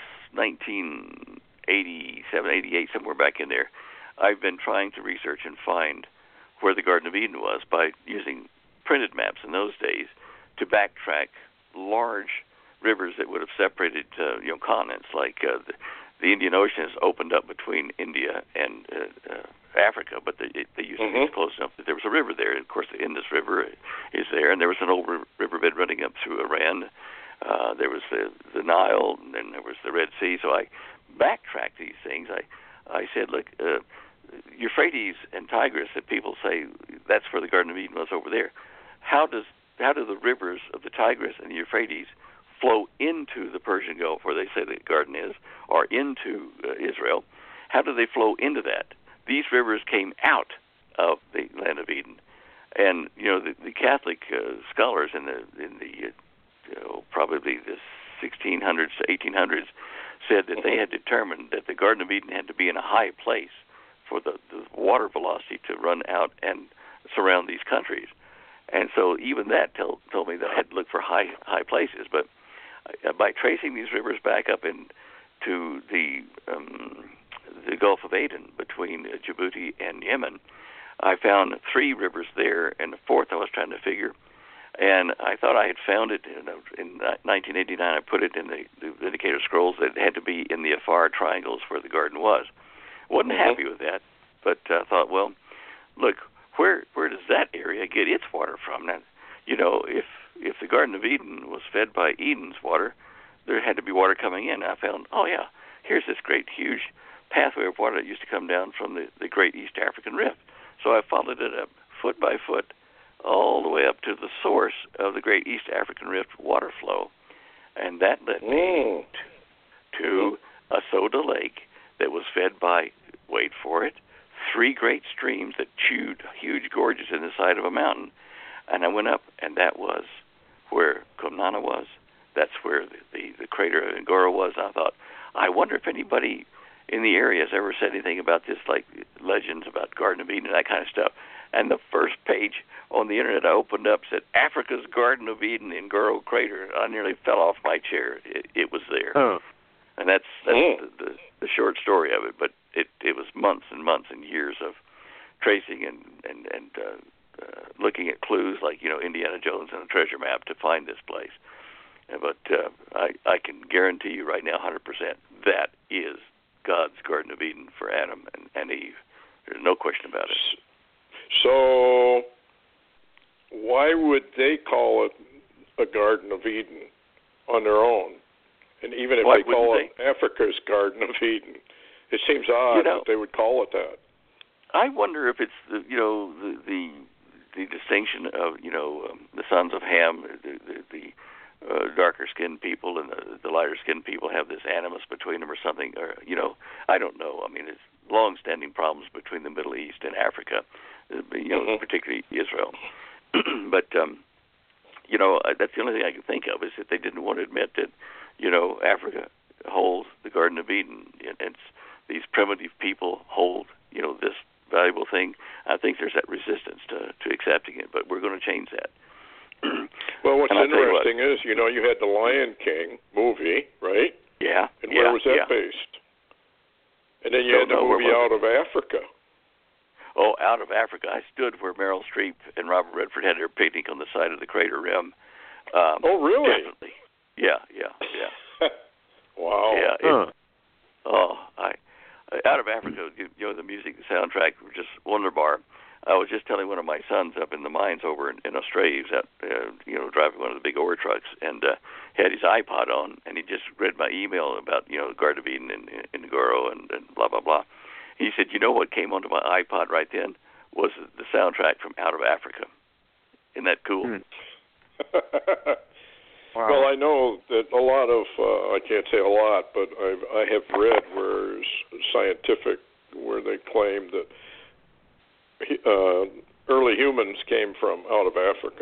nineteen eighty-seven, eighty-eight, somewhere back in there, I've been trying to research and find where the Garden of Eden was by using printed maps in those days to backtrack large rivers that would have separated uh, you know continents, like uh, the, the Indian Ocean has opened up between India and uh, uh, Africa, but they, they used
mm-hmm.
to be close enough that there was a river there. And of course, the Indus River is there, and there was an old riverbed running up through Iran. Uh, there was the, the Nile, and then there was the Red Sea. So I backtracked these things. I I said, look, uh, Euphrates and Tigris, that people say that's where the Garden of Eden was over there. How does how do the rivers of the Tigris and the Euphrates flow into the Persian Gulf, where they say the garden is, or into uh, Israel? How do they flow into that? These rivers came out of the land of Eden, and you know the, the Catholic uh, scholars in the in the uh, you know, probably the sixteen hundreds to eighteen hundreds said that they had determined that the Garden of Eden had to be in a high place for the, the water velocity to run out and surround these countries. And so even that told, told me that I had to look for high high places. But uh, by tracing these rivers back up into the um, the Gulf of Aden between uh, Djibouti and Yemen, I found three rivers there, and the fourth I was trying to figure. And I thought I had found it in, in nineteen eighty-nine. I put it in the, the Vindicator Scrolls that it had to be in the Afar triangles where the garden was. Wasn't
mm-hmm.
happy with that, but I uh, thought, well, look, where where does that area get its water from? Now, you know, if if the Garden of Eden was fed by Eden's water, there had to be water coming in. I found, oh yeah, here's this great huge pathway of water that used to come down from the, the Great East African Rift. So I followed it up foot by foot all the way up to the source of the Great East African Rift water flow, and that led me
mm.
to, to a Soda Lake that was fed by, wait for it, three great streams that chewed huge gorges in the side of a mountain. And I went up, and that was where Komnana was. That's where the, the, the crater of Ngora was. And I thought, I wonder if anybody in the area has ever said anything about this, like legends about Garden of Eden and that kind of stuff. And the first page on the internet I opened up said, Africa's Garden of Eden in Ngora crater. I nearly fell off my chair. It, it was there.
Oh.
And that's, that's
mm.
the, the, the short story of it. But it, it was months and months and years of tracing and, and, and uh, uh, looking at clues like, you know, Indiana Jones and a treasure map to find this place. But uh, I, I can guarantee you right now one hundred percent that is God's Garden of Eden for Adam and, and Eve. There's no question about it.
So why would they call it a Garden of Eden on their own? And even if
why
they call
they?
it Africa's Garden of Eden, it seems odd
you know,
that they would call it that.
I wonder if it's the, you know the the, the distinction of you know um, the sons of Ham, the the, the uh, darker skinned people and the, the lighter skinned people have this animus between them or something, or you know I don't know. I mean, it's long-standing problems between the Middle East and Africa, you know,
mm-hmm.
particularly Israel. But um, you know that's the only thing I can think of is that they didn't want to admit that you know Africa holds the Garden of Eden, and it's these primitive people hold you know this valuable thing. I think there's that resistance to, to accepting it, but we're going to change that.
Well, what's interesting
what,
is, you know, you had the Lion King movie, right?
Yeah.
And
yeah,
where was that
yeah.
based? And then you
Don't
had the
know,
movie Out of Africa.
Oh, Out of Africa. I stood where Meryl Streep and Robert Redford had their picnic on the side of the crater rim. Um,
oh, really?
Definitely. Yeah, yeah, yeah.
Wow.
Yeah.
Huh.
It, oh, I Out of Africa. You, you know, the music, the soundtrack were just wonderbar. I was just telling one of my sons up in the mines over in, in Australia. He was out, uh, you know, driving one of the big ore trucks, and uh, had his iPod on, and he just read my email about, you know, Garden of Eden and, and Ngoro and, and blah blah blah. He said, you know what came onto my iPod right then was the soundtrack from Out of Africa. Isn't that cool?
Hmm. Wow.
Well, I know that a lot of, uh, I can't say a lot, but I've, I have read where scientific, where they claim that uh, early humans came from out of Africa.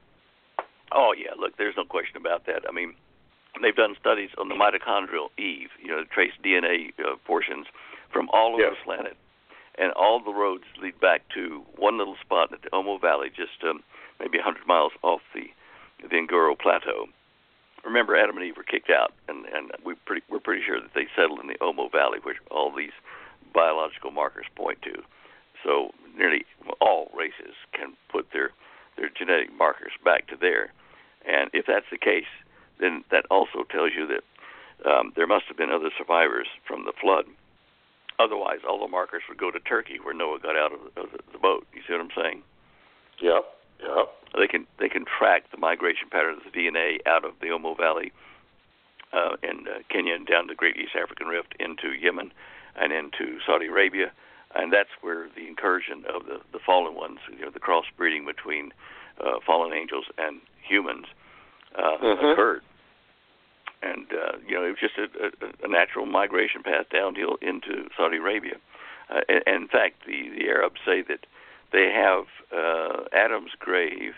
Oh, yeah, look, there's no question about that. I mean, they've done studies on the mitochondrial Eve, you know, trace D N A uh, portions from all over
yes.
the planet. And all the roads lead back to one little spot at the Omo Valley, just um, maybe one hundred miles off the the Ngoro Plateau. Remember, Adam and Eve were kicked out, and, and we pretty, we're pretty sure that they settled in the Omo Valley, which all these biological markers point to. So nearly all races can put their, their genetic markers back to there. And if that's the case, then that also tells you that um, there must have been other survivors from the flood. Otherwise, all the markers would go to Turkey, where Noah got out of the, of the boat. You see what I'm saying?
Yep, yep.
They can they can track the migration pattern of the D N A out of the Omo Valley uh, in uh, Kenya and down the Great East African Rift into Yemen and into Saudi Arabia, and that's where the incursion of the, the fallen ones, you know, the crossbreeding between uh, fallen angels and humans uh,
mm-hmm.
occurred. And, uh, you know, it was just a, a, a natural migration path downhill into Saudi Arabia. Uh, and, and in fact, the, the Arabs say that they have uh, Adam's grave,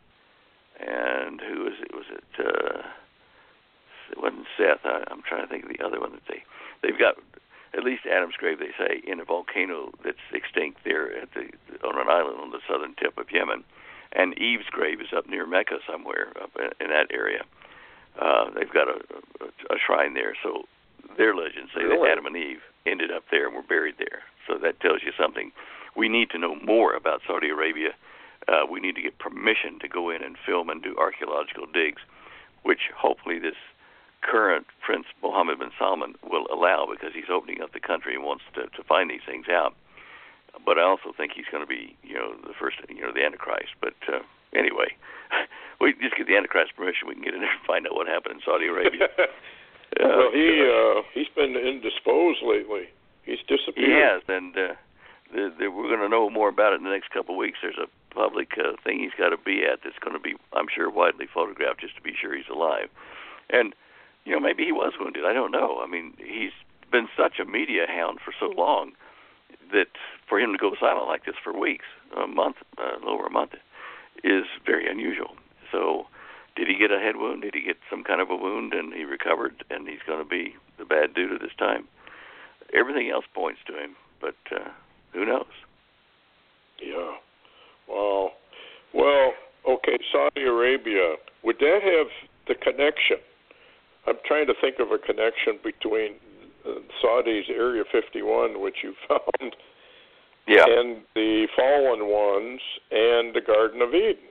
and who is it? Was it? Uh, it wasn't Seth. I, I'm trying to think of the other one that they they've got. At least Adam's grave, they say, in a volcano that's extinct there at the on an island on the southern tip of Yemen, and Eve's grave is up near Mecca somewhere up in, in that area. Uh, they've got a, a, a shrine there, so their legends say
really?
that Adam and Eve ended up there and were buried there. So that tells you something. We need to know more about Saudi Arabia. Uh, we need to get permission to go in and film and do archaeological digs, which hopefully this current Prince Mohammed bin Salman will allow, because he's opening up the country and wants to, to find these things out. But I also think he's going to be, you know, the first, you know, the Antichrist. But uh, anyway, we just get the Antichrist permission, we can get in there and find out what happened in Saudi Arabia. uh,
well, he uh, he's been indisposed lately. He's disappeared.
He has, and uh, the, the, we're going to know more about it in the next couple of weeks. There's a public uh, thing he's got to be at that's going to be, I'm sure, widely photographed just to be sure he's alive. And, you know, maybe he was wounded. I don't know. I mean, he's been such a media hound for so long that for him to go silent like this for weeks, a month, uh, over a month, is very unusual. So did he get a head wound? Did he get some kind of a wound and he recovered and he's going to be the bad dude at this time? Everything else points to him, but uh, who knows?
Yeah. Wow. Well, okay, Saudi Arabia, would that have the connection? I'm trying to think of a connection between uh, Saudi's Area fifty-one, which you found,
yeah.
and the fallen ones and the Garden of Eden.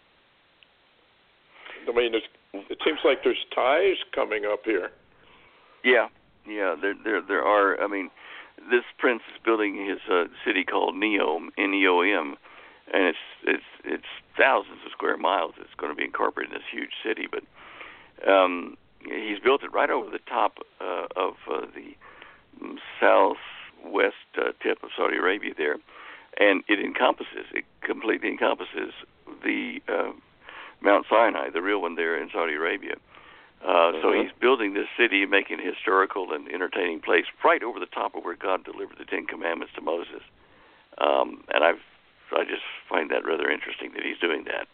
I mean, it's, it seems like there's ties coming up here.
Yeah, yeah, there, there, there are. I mean, this prince is building his uh, city called Neom, N E O M, and it's it's it's thousands of square miles. It's going to be incorporated in this huge city, but um, he's built it right over the top uh, of uh, the southwest uh, tip of Saudi Arabia there, and it encompasses, it completely encompasses the uh, Mount Sinai, the real one there in Saudi Arabia. Uh, mm-hmm. So he's building this city, making a historical and entertaining place right over the top of where God delivered the Ten Commandments to Moses. Um, and I've, I just find that rather interesting that he's doing that.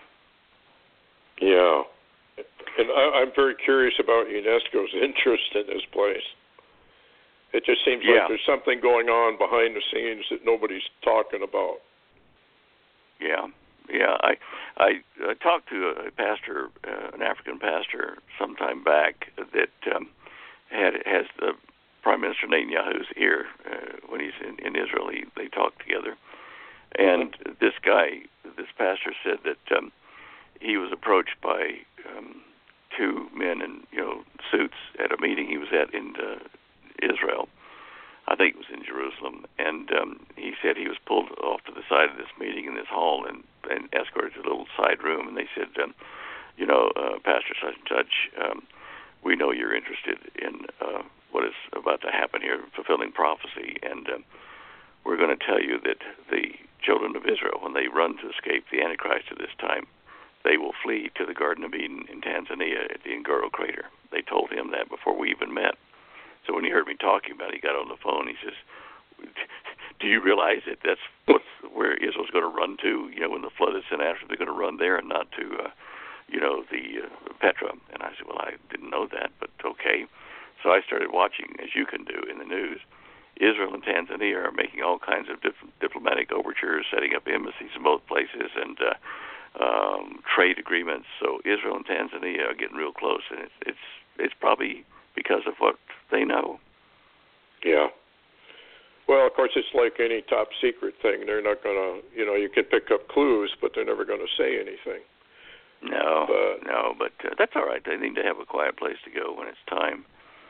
Yeah. And I, I'm very curious about UNESCO's interest in this place. It just seems
yeah.
like there's something going on behind the scenes that nobody's talking about.
Yeah, yeah. I I, I talked to a pastor, uh, an African pastor, sometime back that um, had has the Prime Minister Netanyahu's ear uh, when he's in, in Israel. He, they talk together, and mm-hmm. this guy, this pastor, said that um, he was approached by um, two men in you know suits at a meeting he was at in uh, Israel. I think it was in Jerusalem, and um, he said he was pulled off to the side of this meeting in this hall and, and escorted to a little side room, and they said, um, you know, uh, Pastor such and such, um, we know you're interested in uh, what is about to happen here, fulfilling prophecy, and um, we're going to tell you that the children of Israel, when they run to escape the Antichrist at this time, they will flee to the Garden of Eden in Tanzania at the Ngoro crater. They told him that before we even met. So when he heard me talking about it, he got on the phone. He says, do you realize that that's what's, where Israel's going to run to? You know, when the flood is sent after, they're going to run there and not to, uh, you know, the uh, Petra. And I said, well, I didn't know that, but okay. So I started watching, as you can do in the news. Israel and Tanzania are making all kinds of dip- diplomatic overtures, setting up embassies in both places, and uh, um, trade agreements. So Israel and Tanzania are getting real close, and it's it's, it's probably because of what they know.
Yeah. Well, of course, it's like any top secret thing. They're not going to, you know, you can pick up clues, but they're never going to say anything.
No,
but,
no, but uh, that's all right. They need to have a quiet place to go when it's time.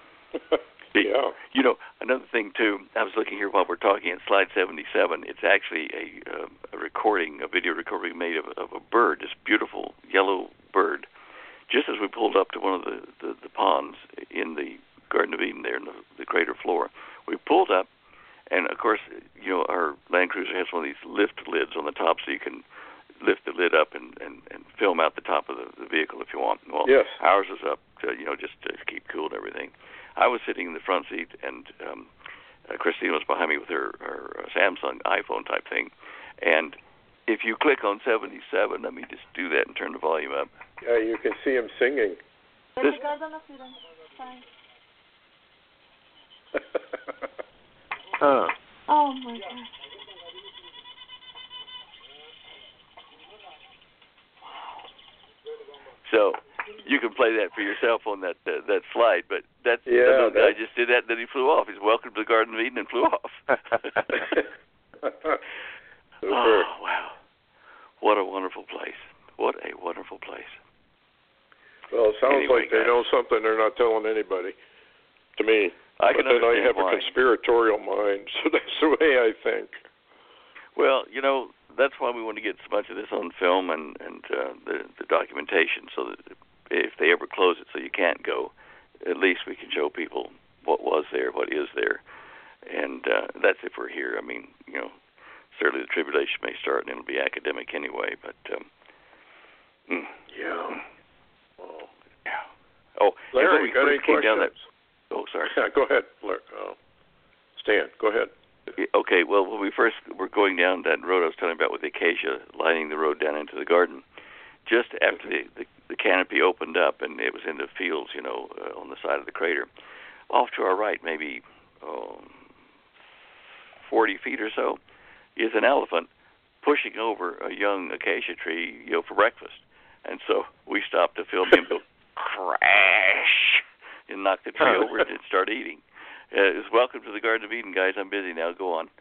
Yeah.
You know, another thing, too, I was looking here while we're talking at slide seventy-seven. It's actually a, uh, a recording, a video recording made of, of a bird, this beautiful yellow bird. Just as we pulled up to one of the, the, the ponds in the Garden of Eden there in the, the crater floor, we pulled up, and, of course, you know, our Land Cruiser has one of these lift lids on the top so you can lift the lid up and, and, and film out the top of the, the vehicle if you want. Well,
yes.
Ours is up, to, you know, just to keep cool and everything. I was sitting in the front seat, and um, uh, Christine was behind me with her, her uh, Samsung iPhone type thing, and if you click on seventy-seven, let me just do that and turn the volume up.
Yeah, you can see him singing.
This,
huh.
Oh, my God.
so you can play that for yourself on that uh, that slide, but that's,
yeah,
that guy just did that, and then he flew off. He's welcome to the Garden of Eden and flew off. Oh, wow. What a wonderful place. What a wonderful place.
Well, it sounds
anyway,
like they
guys.
know something they're not telling anybody, to me.
I can
but then I
understand
have
why.
a conspiratorial mind, so that's the way I think.
Well, you know, that's why we want to get so much of this on film and, and uh, the, the documentation, so that if they ever close it so you can't go, at least we can show people what was there, what is there. And uh, that's if we're here. I mean, you know, certainly the tribulation may start and it'll be academic anyway, but um, mm,
yeah. Oh,
yeah. Oh,
Larry,
we
got any
came down
questions?
that, oh, sorry.
Yeah, go ahead, Larry. Oh. Stan, go ahead.
Okay, well, when we first were going down that road I was telling you about with the acacia lining the road down into the garden, just after the, the, the canopy opened up and it was in the fields, you know, uh, on the side of the crater, off to our right, maybe oh, forty feet or so, is an elephant pushing over a young acacia tree, you know, for breakfast. And so we stopped to film him go crash and knock the tree over and start eating. Uh, it was welcome to the Garden of Eden, guys. I'm busy now. Go on.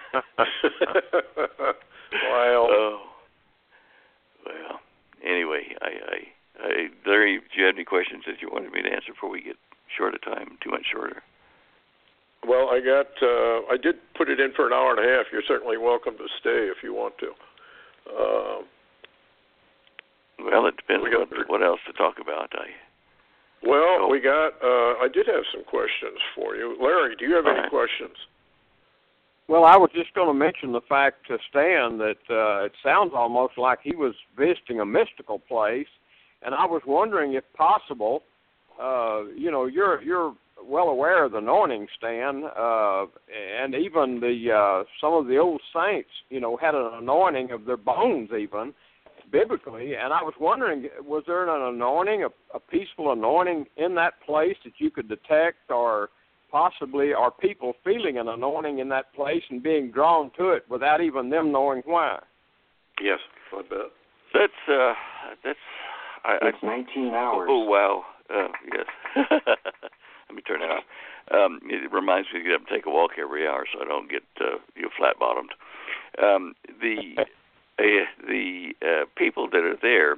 Wow.
Oh. Well, anyway, I, I, I, Larry, do you have any questions that you wanted me to answer before we get short of time, too much shorter?
Well, I got, uh, I did put it in for an hour and a half. You're certainly welcome to stay if you want to. Uh,
well, it depends
we got,
on what, what else to talk about. I.
Well,
oh.
we got, uh, I did have some questions for you. Larry, do you have
All
any
right.
questions?
Well, I was just going to mention the fact to Stan that uh, it sounds almost like he was visiting a mystical place, and I was wondering if possible, uh, you know, you're you're well aware of the anointing, Stan, uh, and even the uh, some of the old saints, you know, had an anointing of their bones even, biblically, and I was wondering, was there an anointing, a, a peaceful anointing in that place that you could detect or possibly are people feeling an anointing in that place and being drawn to it without even them knowing why.
Yes, I bet.
That's uh, that's. I,
it's
I,
nineteen hours.
Oh wow! Uh, yes. Let me turn that off. Um, it reminds me to get up and take a walk every hour so I don't get uh, you know, flat bottomed. Um, the uh, the uh, people that are there.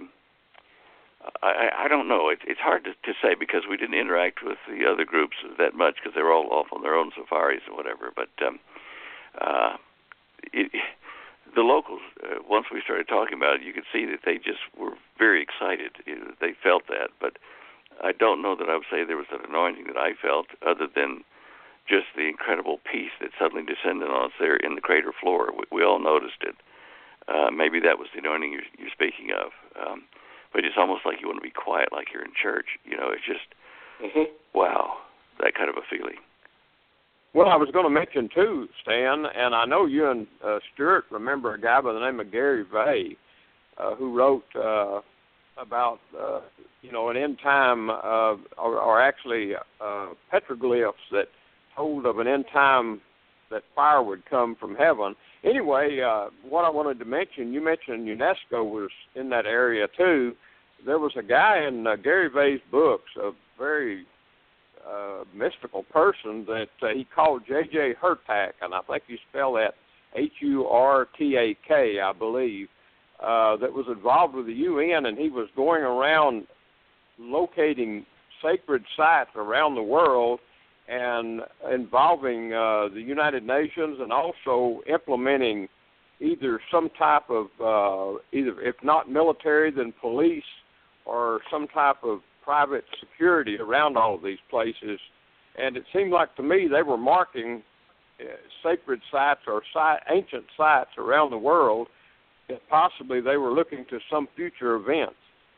I, I don't know. It, it's hard to, to say because we didn't interact with the other groups that much because they were all off on their own safaris or whatever. But um, uh, it, the locals, uh, once we started talking about it, you could see that they just were very excited. It, they felt that. But I don't know that I would say there was an anointing that I felt other than just the incredible peace that suddenly descended on us there in the crater floor. We, we all noticed it. Uh, maybe that was the anointing you're, you're speaking of. Um, But it's almost like you want to be quiet, like you're in church. You know, it's just, mm-hmm. wow, that kind of a feeling.
Well, I was going to mention, too, Stan, and I know you and uh, Stuart remember a guy by the name of Gary Vay, uh, who wrote uh, about, uh, you know, an end time, uh, or, or actually uh, petroglyphs that told of an end time that fire would come from heaven. Anyway, uh, what I wanted to mention, you mentioned UNESCO was in that area, too. There was a guy in uh, Gary Vay's books, a very uh, mystical person that uh, he called J J Hurtak, and I think you spell that H U R T A K, I believe, uh, that was involved with the U N, and he was going around locating sacred sites around the world and involving uh, the United Nations and also implementing either some type of, uh, either if not military, then police or some type of private security around all of these places. And it seemed like to me they were marking uh, sacred sites or site, ancient sites around the world that possibly they were looking to some future events.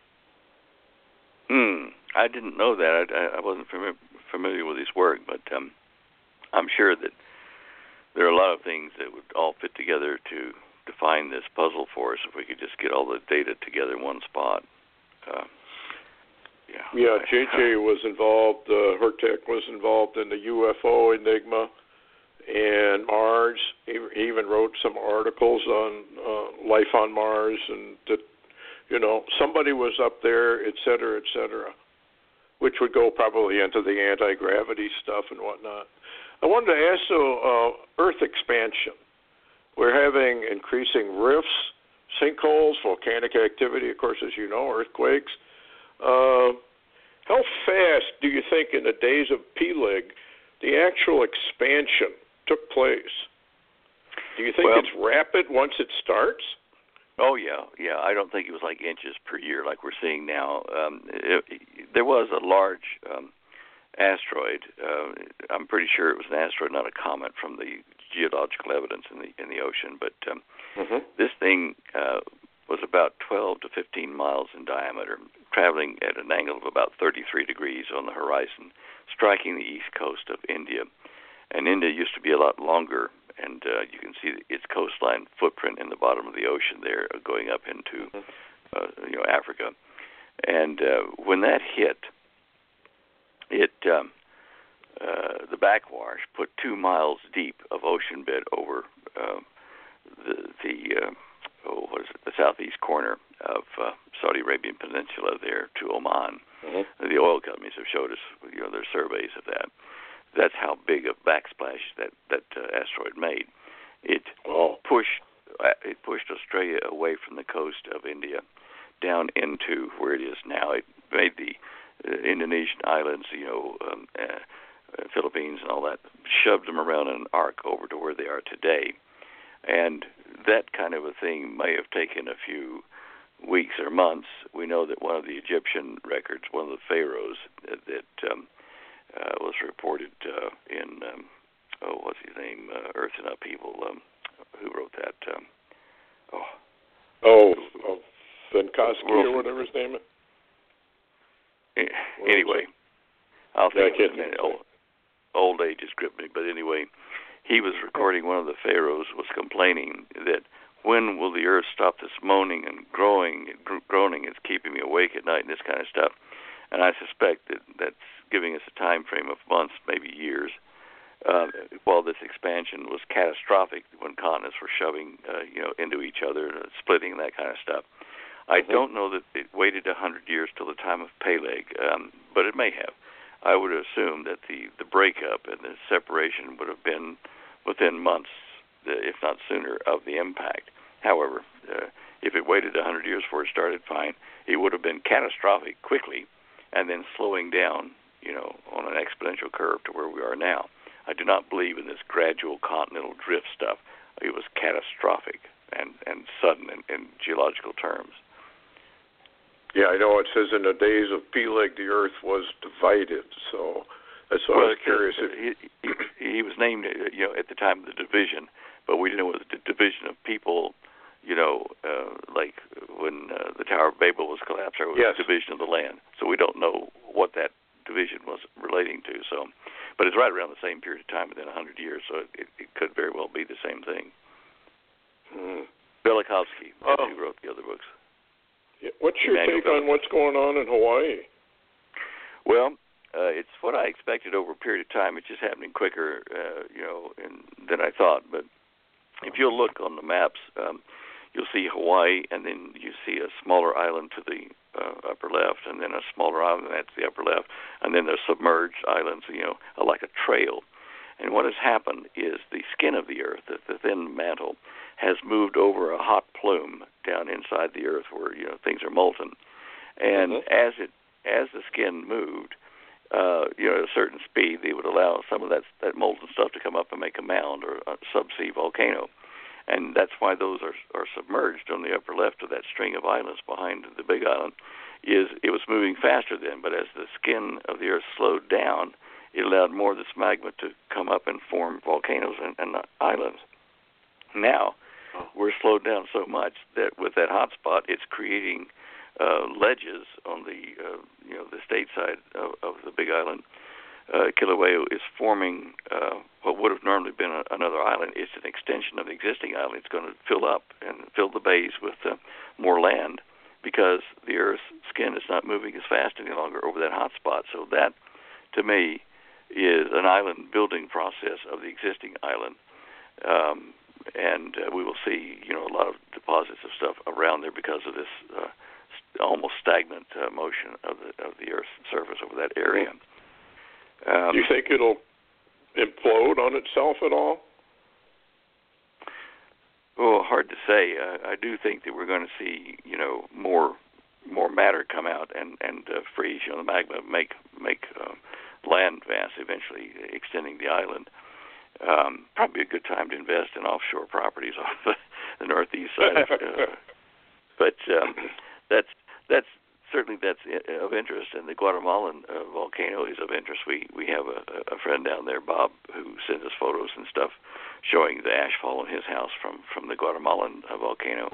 Hmm. I didn't know that. I, I wasn't familiar. familiar with his work, but um, I'm sure that there are a lot of things that would all fit together to define this puzzle for us if we could just get all the data together in one spot. Uh, yeah,
yeah, J J was involved, uh, Hurtak was involved in the U F O enigma and Mars. He, he even wrote some articles on uh, life on Mars and that, you know, somebody was up there, et cetera, et cetera, which would go probably into the anti-gravity stuff and whatnot. I wanted to ask, so, uh, Earth expansion. We're having increasing rifts, sinkholes, volcanic activity, of course, as you know, earthquakes. Uh, how fast do you think in the days of Peleg the actual expansion took place? Do you think
well,
it's rapid once it starts?
Oh, yeah, yeah. I don't think it was like inches per year like we're seeing now. Um, it, it, there was a large um, asteroid. Uh, I'm pretty sure it was an asteroid, not a comet, from the geological evidence in the in the ocean. But um, mm-hmm. this thing uh, was about twelve to fifteen miles in diameter, traveling at an angle of about thirty-three degrees on the horizon, striking the east coast of India. And India used to be a lot longer, and uh, you can see its coastline footprint in the bottom of the ocean there, uh, going up into uh, you know Africa. And uh, when that hit, it um, uh, the backwash put two miles deep of ocean bed over uh, the the uh, oh, what is it, the southeast corner of uh, Saudi Arabian Peninsula there to Oman. Mm-hmm. The oil companies have showed us, you know, their surveys of that. That's how big a backsplash that that uh, asteroid made. It oh. pushed uh, it pushed Australia away from the coast of India down into where it is now. It made the uh, Indonesian islands, you know, um, uh, uh, Philippines and all that, shoved them around in an arc over to where they are today. And that kind of a thing may have taken a few weeks or months. We know that one of the Egyptian records, one of the pharaohs uh, that um, Uh, was reported uh, in, um, oh, what's his name, uh, Earth in Upheaval, um, who wrote that? Um, oh,
oh, oh Venkoski or whatever his name is?
Anyway, I'll think yeah, of it in a minute. Old, old age has gripped me, but anyway, he was recording one of the pharaohs was complaining that when will the earth stop this moaning and growing, gr- groaning? It's keeping me awake at night and this kind of stuff. And I suspect that that's giving us a time frame of months, maybe years. uh, while this expansion was catastrophic when continents were shoving, uh, you know, into each other, uh, splitting, that kind of stuff. I mm-hmm. don't know that it waited one hundred years till the time of Peleg, um, but it may have. I would assume that the, the breakup and the separation would have been within months, if not sooner, of the impact. However, uh, if it waited one hundred years before it started, fine. It would have been catastrophic quickly and then slowing down, you know, on an exponential curve to where we are now. I do not believe in this gradual continental drift stuff. It was catastrophic and, and sudden in, in geological terms.
Yeah, I know it says in the days of Peleg the earth was divided, so that's why
well,
I was curious. If...
He, he, he was named, you know, at the time of the division, but we didn't know it was the division of people, you know, uh, like when uh, the Tower of Babel was collapsed, there was
yes.
a division of the land, so we don't know what that division was relating to. So, but it's right around the same period of time, within one hundred years, so it, it could very well be the same thing.
Mm.
Velikovsky,
oh.
who wrote the other books.
Yeah. What's your
Emmanuel
take on what's going on in Hawaii?
Well, uh, it's what I expected over a period of time. It's just happening quicker, uh, you know, in, than I thought. But if you'll look on the maps, um, you'll see Hawaii, and then you see a smaller island to the uh, upper left, and then a smaller island that's the upper left, and then there's submerged islands, you know, like a trail. And what has happened is the skin of the earth, the, the thin mantle, has moved over a hot plume down inside the earth where, you know, things are molten. And mm-hmm. as it as the skin moved, uh, you know, at a certain speed, they would allow some of that that molten stuff to come up and make a mound or a subsea volcano. And that's why those are are submerged on the upper left of that string of islands behind the big island. Is it was moving faster then, but as the skin of the earth slowed down, it allowed more of this magma to come up and form volcanoes and, and islands. Now, we're slowed down so much that with that hot spot, it's creating uh, ledges on the uh, you know the state side of, of the Big Island. Uh, Kilauea is forming uh, what would have normally been a, another island. It's an extension of the existing island. It's going to fill up and fill the bays with uh, more land because the Earth's skin is not moving as fast any longer over that hot spot. So that, to me, is an island building process of the existing island. Um, and uh, we will see, you know, a lot of deposits of stuff around there because of this uh, st- almost stagnant uh, motion of the of the Earth's surface over that area. Um,
Do you think it'll implode on itself at all?
Oh, hard to say. Uh, I do think that we're going to see, you know, more more matter come out and and uh, freeze. You know, the magma make make uh, land mass eventually, extending the island. Um, probably a good time to invest in offshore properties off the, the northeast side. Uh, but um, that's that's certainly that's of interest, and the Guatemalan uh, volcano is of interest. We we have a, a friend down there, Bob, who sends us photos and stuff showing the ashfall in his house from, from the Guatemalan uh, volcano.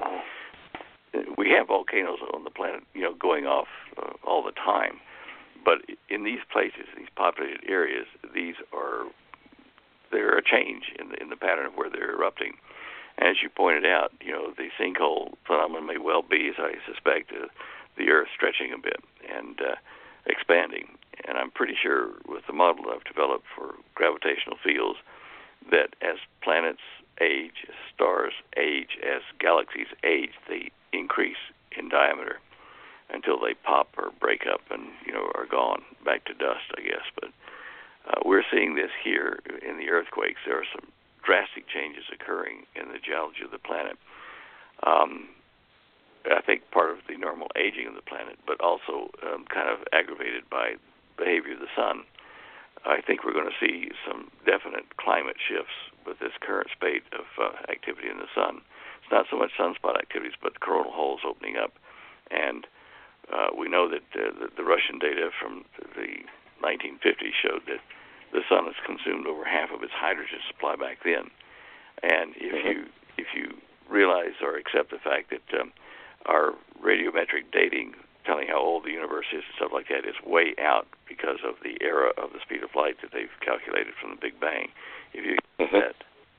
We have volcanoes on the planet, you know, going off uh, all the time, but in these places, these populated areas, these are they're a change in the in the pattern of where they're erupting. And as you pointed out, you know, the sinkhole phenomenon may well be, as I suspect, uh, the Earth stretching a bit and uh, expanding. And I'm pretty sure with the model I've developed for gravitational fields that as planets age, as stars age, as galaxies age, they increase in diameter until they pop or break up and, you know, are gone back to dust, I guess. But uh, we're seeing this here in the earthquakes. There are some drastic changes occurring in the geology of the planet. Um, I think part of the normal aging of the planet, but also um, kind of aggravated by behavior of the sun. I think we're going to see some definite climate shifts with this current spate of uh, activity in the sun. It's not so much sunspot activities, but coronal holes opening up. And uh, we know that uh, the, the Russian data from the nineteen fifties showed that the sun has consumed over half of its hydrogen supply back then. And if mm-hmm. you if you realize or accept the fact that um, our radiometric dating, telling how old the universe is and stuff like that, is way out because of the era of the speed of light that they've calculated from the Big Bang. If you mm-hmm. that,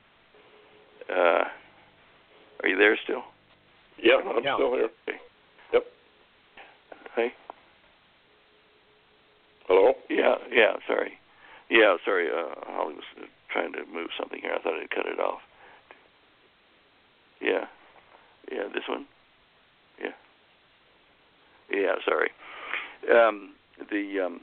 uh, are you there still?
Yeah, I'm yeah. still here.
Okay.
Yep.
Hey.
Hello?
Yeah, yeah, sorry. Yeah, sorry, uh, Holly was trying to move something here. I thought I'd cut it off. Yeah. Yeah, this one? Yeah. Yeah, sorry. Um, the, um,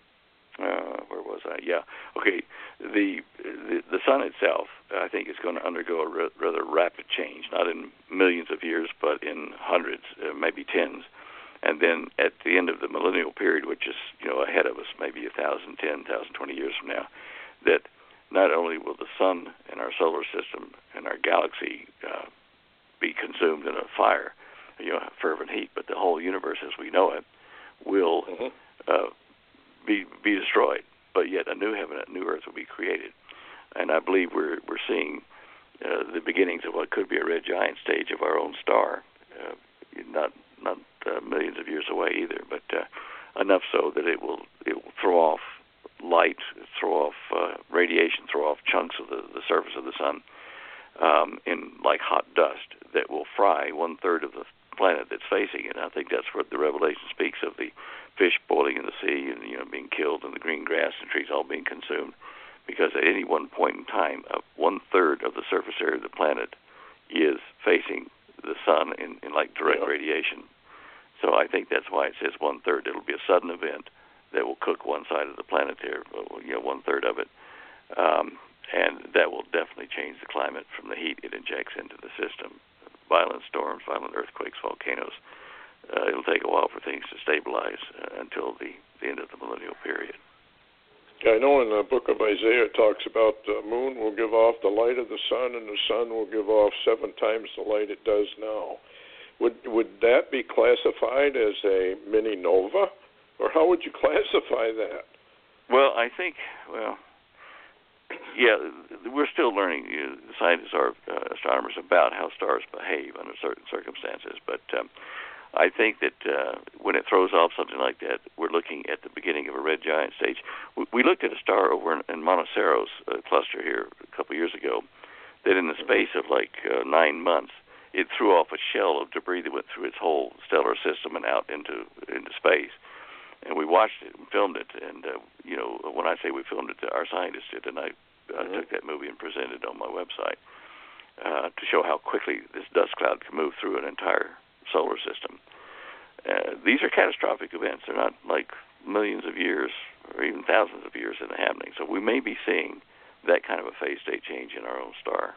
uh, where was I? Yeah. Okay. The, the the sun itself, I think, is going to undergo a r- rather rapid change, not in millions of years, but in hundreds, uh, maybe tens. And then at the end of the millennial period, which is, you know, ahead of us, maybe a thousand, ten thousand, twenty years from now, that not only will the sun and our solar system and our galaxy uh, be consumed in a fire, you know, fervent heat, but the whole universe as we know it will mm-hmm. uh, be be destroyed. But yet a new heaven and a new earth will be created. And I believe we're we're seeing uh, the beginnings of what could be a red giant stage of our own star, uh, not not uh, millions of years away either, but uh, enough so that it will it will throw off light, throw off uh, radiation, throw off chunks of the, the surface of the sun um, in like hot dust that will fry one third of the planet that's facing it. And I think that's what the Revelation speaks of, the fish boiling in the sea and, you know, being killed and the green grass and trees all being consumed, because at any one point in time, uh, one third of the surface area of the planet is facing the sun in, in like direct yeah. radiation. So I think that's why it says one third. It'll be a sudden event that will cook one side of the planet there, you know, one third of it, um, and that will definitely change the climate from the heat it injects into the system. Violent storms, violent earthquakes, volcanoes. Uh, it'll take a while for things to stabilize uh, until the, the end of the millennial period.
I know in the book of Isaiah it talks about the moon will give off the light of the sun, and the sun will give off seven times the light it does now. Would would that be classified as a mini nova, or how would you classify that?
Well, I think, well, yeah, we're still learning. You know, scientists are uh, astronomers about how stars behave under certain circumstances, but um, I think that uh, when it throws off something like that, we're looking at the beginning of a red giant stage. We, we looked at a star over in, in Monoceros uh, cluster here a couple years ago that in the space of like uh, nine months, it threw off a shell of debris that went through its whole stellar system and out into into space. And we watched it and filmed it. And, uh, you know, when I say we filmed it, our scientists did, and I uh, mm-hmm. took that movie and presented it on my website uh, to show how quickly this dust cloud can move through an entire solar system. Uh, these are catastrophic events. They're not like millions of years or even thousands of years in the happening. So we may be seeing that kind of a phase state change in our own star.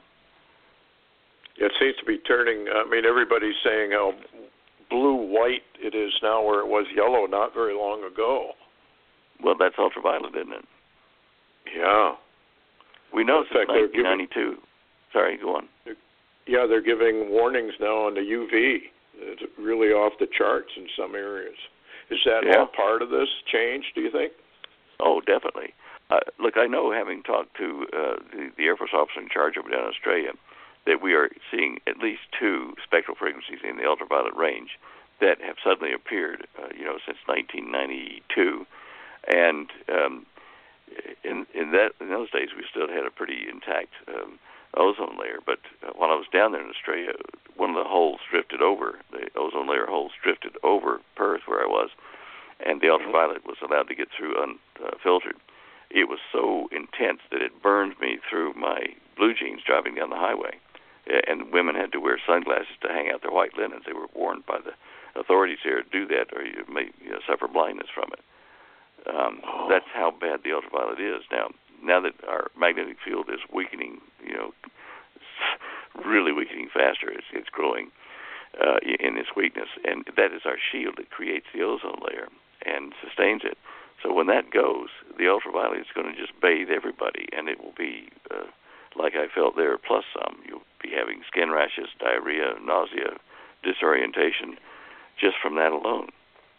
It seems to be turning. I mean, everybody's saying how blue-white it is now where it was yellow not very long ago.
Well, that's ultraviolet, isn't it?
Yeah.
We know
in
since
fact,
nineteen ninety-two. Giving, Sorry, go on.
Yeah, they're giving warnings now on the U V. It's really off the charts in some areas. Is that
yeah.
all part of this change, do you think?
Oh, definitely. Uh, look, I know, having talked to uh, the, the Air Force officer in charge over down in Australia, that we are seeing at least two spectral frequencies in the ultraviolet range that have suddenly appeared, uh, you know, since nineteen ninety-two. And um, in in that in those days, we still had a pretty intact um, ozone layer. But uh, while I was down there in Australia, one of the holes drifted over, the ozone layer holes drifted over Perth, where I was, and the ultraviolet was allowed to get through unfiltered. It was so intense that it burned me through my blue jeans driving down the highway. And women had to wear sunglasses to hang out their white linens. They were warned by the authorities here to do that, or you may you know, suffer blindness from it. Um, oh. That's how bad the ultraviolet is. Now, now that our magnetic field is weakening, you know, really weakening faster, it's, it's growing uh, in its weakness, and that is our shield that creates the ozone layer and sustains it. So when that goes, the ultraviolet is going to just bathe everybody, and it will be uh, like I felt there, plus some. You'll be having skin rashes, diarrhea, nausea, disorientation, just from that alone.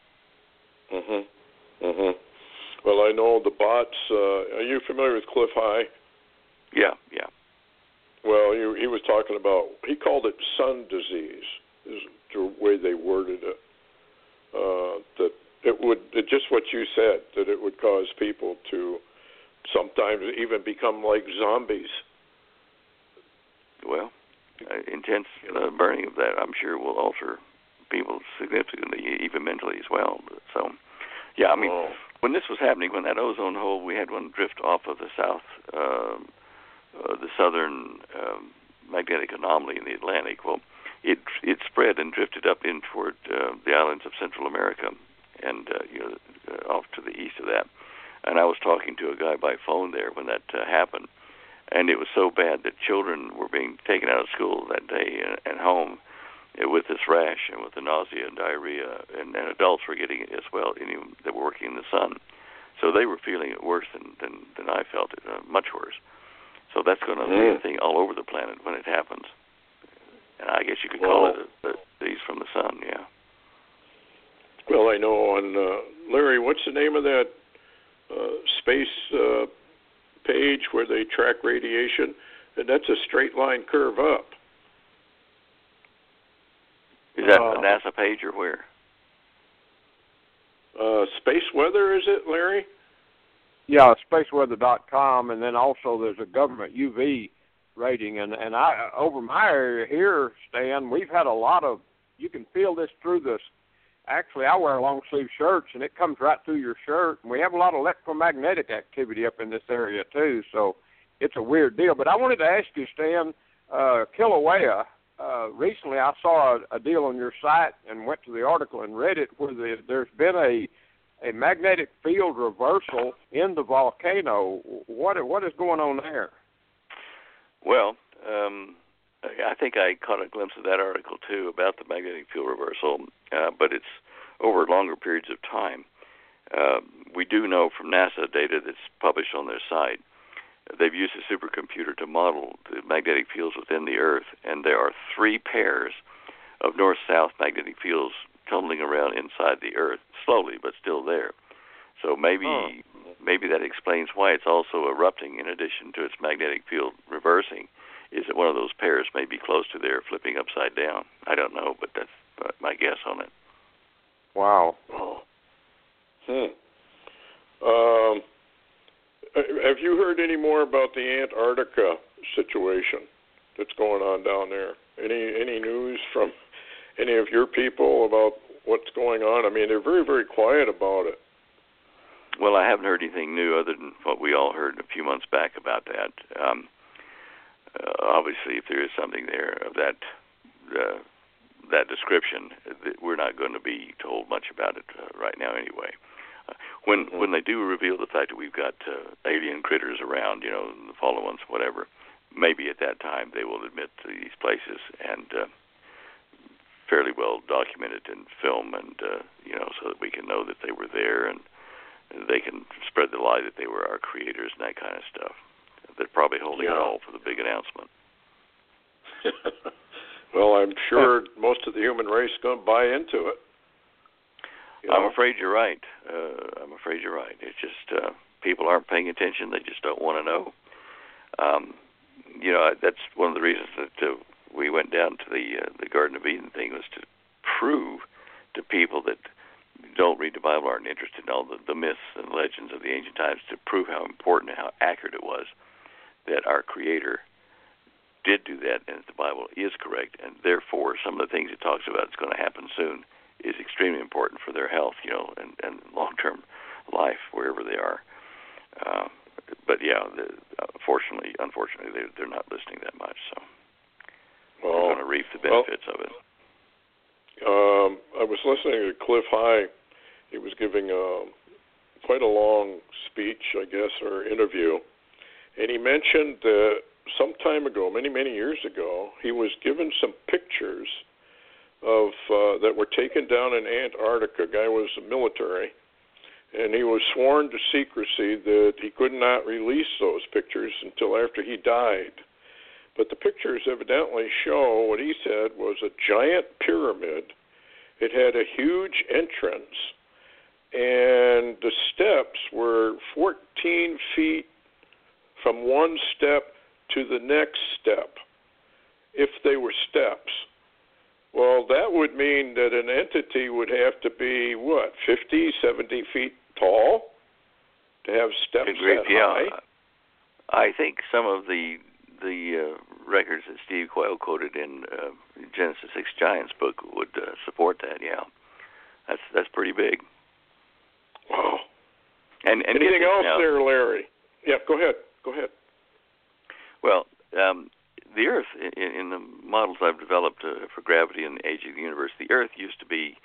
Mhm. Mhm. Well, I know the bots. Uh, are you familiar with Cliff High?
Yeah, yeah.
Well, he, he was talking about. He called it sun disease. Is the way they worded it. Uh, that it would it, just what you said, that it would cause people to sometimes even become like zombies.
Well, uh, intense uh, burning of that, I'm sure, will alter people significantly, even mentally as well. So, yeah, I mean, oh. when this was happening, when that ozone hole, we had one drift off of the south um, uh, the southern um, magnetic anomaly in the Atlantic. Well, it it spread and drifted up in toward uh, the islands of Central America and uh, you know uh, off to the east of that. And I was talking to a guy by phone there when that uh, happened, and it was so bad that children were being taken out of school that day and, and home with this rash and with the nausea and diarrhea, and, and adults were getting it as well, anyone that were working in the sun. So they were feeling it worse than than, than I felt it, uh, much worse. So that's going to be a thing all over the planet when it happens. And I guess you could call
well,
it a, a disease from the sun, yeah.
Well, I know on, uh, Larry, what's the name of that uh, space uh, page where they track radiation? And that's a straight line curve up.
Is that
uh,
a NASA page or where?
Uh, space weather, is it, Larry?
Yeah, space weather dot com, and then also there's a government U V rating. And, and I over my area here, Stan, we've had a lot of, you can feel this through this. Actually, I wear long sleeve shirts, and it comes right through your shirt. And we have a lot of electromagnetic activity up in this area, too, so it's a weird deal. But I wanted to ask you, Stan, uh, Kilauea, uh, recently I saw a, a deal on your site and went to the article and read it where the, there's been a a magnetic field reversal in the volcano. What what is going on there?
Well, um, I think I caught a glimpse of that article too about the magnetic field reversal, uh, but it's over longer periods of time. Uh, we do know from NASA data that's published on their site, they've used a supercomputer to model the magnetic fields within the Earth, and there are three pairs of north-south magnetic fields tumbling around inside the Earth, slowly but still there. So maybe oh. maybe that explains why it's also erupting in addition to its magnetic field reversing, is that one of those pairs may be close to there flipping upside down. I don't know, but that's my guess on it.
Wow.
Oh. Hmm. Um, have you heard any more about the Antarctica situation that's going on down there? Any any news from any of your people about what's going on? I mean, they're very, very quiet about it.
Well, I haven't heard anything new other than what we all heard a few months back about that. Um, uh, obviously, if there is something there of that uh, that description, we're not going to be told much about it uh, right now anyway. Uh, when mm-hmm. when they do reveal the fact that we've got uh, alien critters around, you know, the fallen ones, whatever, maybe at that time they will admit to these places and uh, fairly well documented in film, and uh, you know, so that we can know that they were there, and they can spread the lie that they were our creators and that kind of stuff. They're probably holding
yeah.
it all for the big announcement.
Well, I'm sure most of the human race is going to buy into it. You know?
I'm afraid you're right. Uh, I'm afraid you're right. It's just uh, people aren't paying attention. They just don't want to know. Um, you know, that's one of the reasons that uh, we went down to the uh, the Garden of Eden thing, was to prove to people that don't read the Bible, aren't interested in all the, the myths and legends of the ancient times, to prove how important and how accurate it was that our Creator did do that, and that the Bible is correct, and therefore some of the things it talks about is going to happen soon is extremely important for their health, you know, and, and long-term life wherever they are. Uh, but yeah, the, unfortunately, unfortunately, they, they're not listening that much, so
well,
they're going to reap the benefits
well,
of it.
Um, I was listening to Cliff High. He was giving a, quite a long speech, I guess, or interview, and he mentioned that some time ago, many, many years ago, he was given some pictures of uh, that were taken down in Antarctica. A guy was military, and he was sworn to secrecy that he could not release those pictures until after he died. But the pictures evidently show what he said was a giant pyramid. It had a huge entrance, and the steps were fourteen feet from one step to the next step, if they were steps. Well, that would mean that an entity would have to be, what, fifty, seventy feet tall to have steps that
yeah.
high?
I think some of the the uh, records that Steve Quayle quoted in uh, Genesis Six Giants book would uh, support that. Yeah, that's that's pretty big.
Wow.
And, and
anything else
now,
there, Larry? Yeah, go ahead. Go ahead.
Well, um, the Earth, in, in the models I've developed uh, for gravity and the age of the universe, the Earth used to be,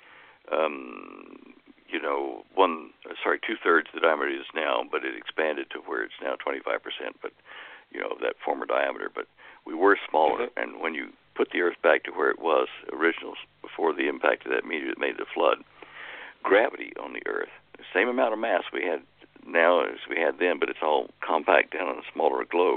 um, you know, one, sorry, two-thirds the diameter it is now, but it expanded to where it's now twenty-five percent, but, you know, that former diameter. But we were smaller, mm-hmm. and when you put the Earth back to where it was, original, before the impact of that meteor that made the flood, gravity on the Earth, the same amount of mass we had now as we had then, but it's all compact down on a smaller globe.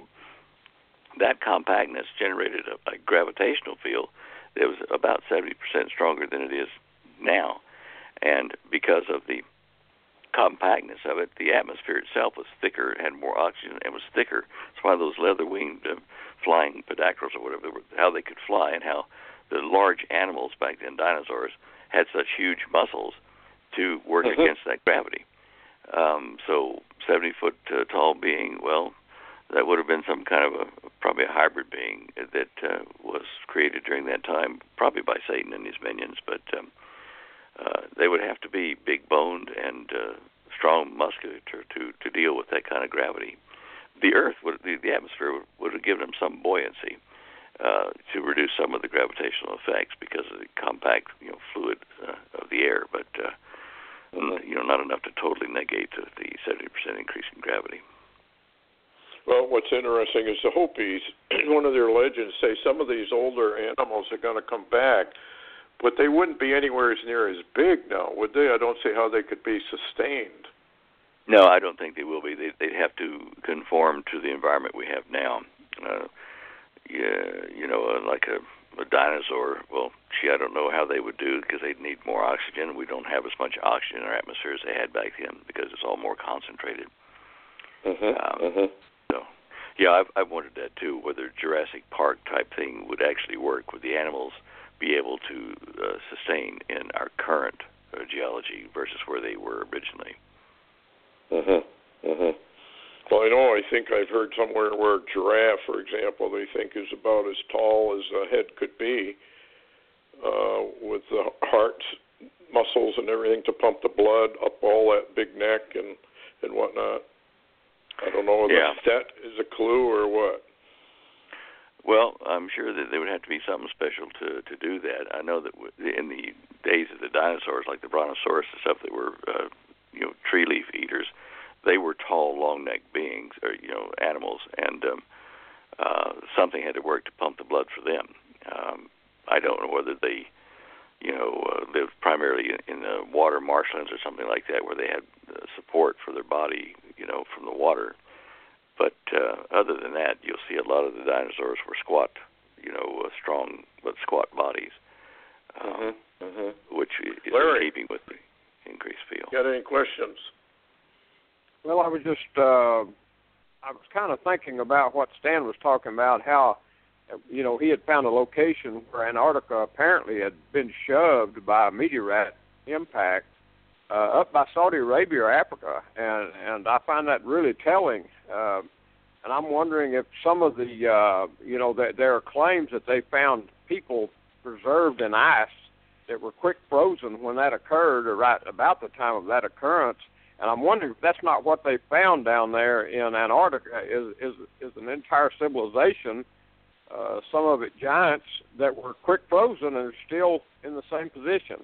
That compactness generated a, a gravitational field that was about seventy percent stronger than it is now. And because of the compactness of it, the atmosphere itself was thicker, it had more oxygen, and was thicker. It's why those leather-winged uh, flying pedactyls or whatever, how they could fly, and how the large animals back then, dinosaurs, had such huge muscles to work mm-hmm. against that gravity. Um, so seventy-foot uh, tall being, well, that would have been some kind of a, probably a hybrid being that uh, was created during that time, probably by Satan and his minions, but um, uh, they would have to be big-boned and uh, strong musculature to, to deal with that kind of gravity. The Earth, would, the, the atmosphere would, would have given them some buoyancy uh, to reduce some of the gravitational effects because of the compact, you know, fluid uh, of the air, but uh, mm-hmm. you know, not enough to totally negate the, the seventy percent increase in gravity.
Well, what's interesting is the Hopis, one of their legends, say some of these older animals are going to come back, but they wouldn't be anywhere as near as big now, would they? I don't see how they could be sustained.
No, I don't think they will be. They, they'd have to conform to the environment we have now. Uh, yeah, you know, uh, like a, a dinosaur, well, gee, I don't know how they would do because they'd need more oxygen. We don't have as much oxygen in our atmosphere as they had back then because it's all more concentrated.
Mm-hmm. Um, mm-hmm.
So, yeah, I've, I've wondered that too, whether Jurassic Park type thing would actually work. Would the animals be able to uh, sustain in our current uh, geology versus where they were originally?
Mm-hmm. Mm-hmm. Well, I know, I think I've heard somewhere where a giraffe, for example, they think is about as tall as a head could be, uh, with the heart muscles and everything to pump the blood up all that big neck and, and whatnot. I don't know
yeah.
if that is a clue or what.
Well, I'm sure that there would have to be something special to, to do that. I know that in the days of the dinosaurs, like the Brontosaurus and stuff, that were uh, you know tree leaf eaters, they were tall, long-necked beings, or you know animals, and um, uh, something had to work to pump the blood for them. Um, I don't know whether they, you know, uh, lived primarily in, in the water marshlands or something like that, where they had uh, support for their body, you know, from the water. But uh, other than that, you'll see a lot of the dinosaurs were squat, you know, uh, strong but squat bodies, um,
mm-hmm. Mm-hmm.
which is
Larry,
in keeping with the increased field.
Got any questions?
Well, I was just, uh, I was kind of thinking about what Stan was talking about, how, you know, he had found a location where Antarctica apparently had been shoved by a meteorite impact uh, up by Saudi Arabia or Africa, and, and I find that really telling. Uh, and I'm wondering if some of the, uh, you know, that there are claims that they found people preserved in ice that were quick frozen when that occurred, or right about the time of that occurrence. And I'm wondering if that's not what they found down there in Antarctica, is is, is an entire civilization, uh, some of it giants, that were quick frozen and are still in the same position.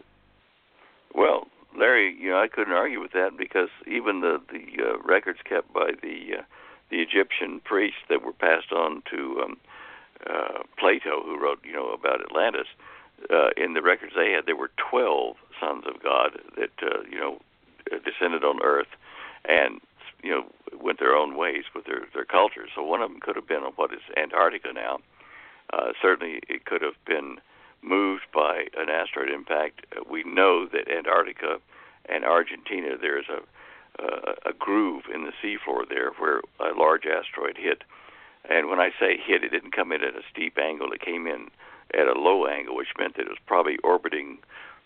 Well, Larry, you know, I couldn't argue with that, because even the the uh, records kept by the uh, the Egyptian priests that were passed on to um, uh, Plato, who wrote, you know, about Atlantis, uh, in the records they had, there were twelve sons of God that, uh, you know, descended on Earth and, you know, went their own ways with their, their cultures. So one of them could have been on what is Antarctica now. Uh, certainly it could have been moved by an asteroid impact. Uh, we know that Antarctica and Argentina, there's a uh, a groove in the seafloor there where a large asteroid hit. And when I say hit, it didn't come in at a steep angle. It came in at a low angle, which meant that it was probably orbiting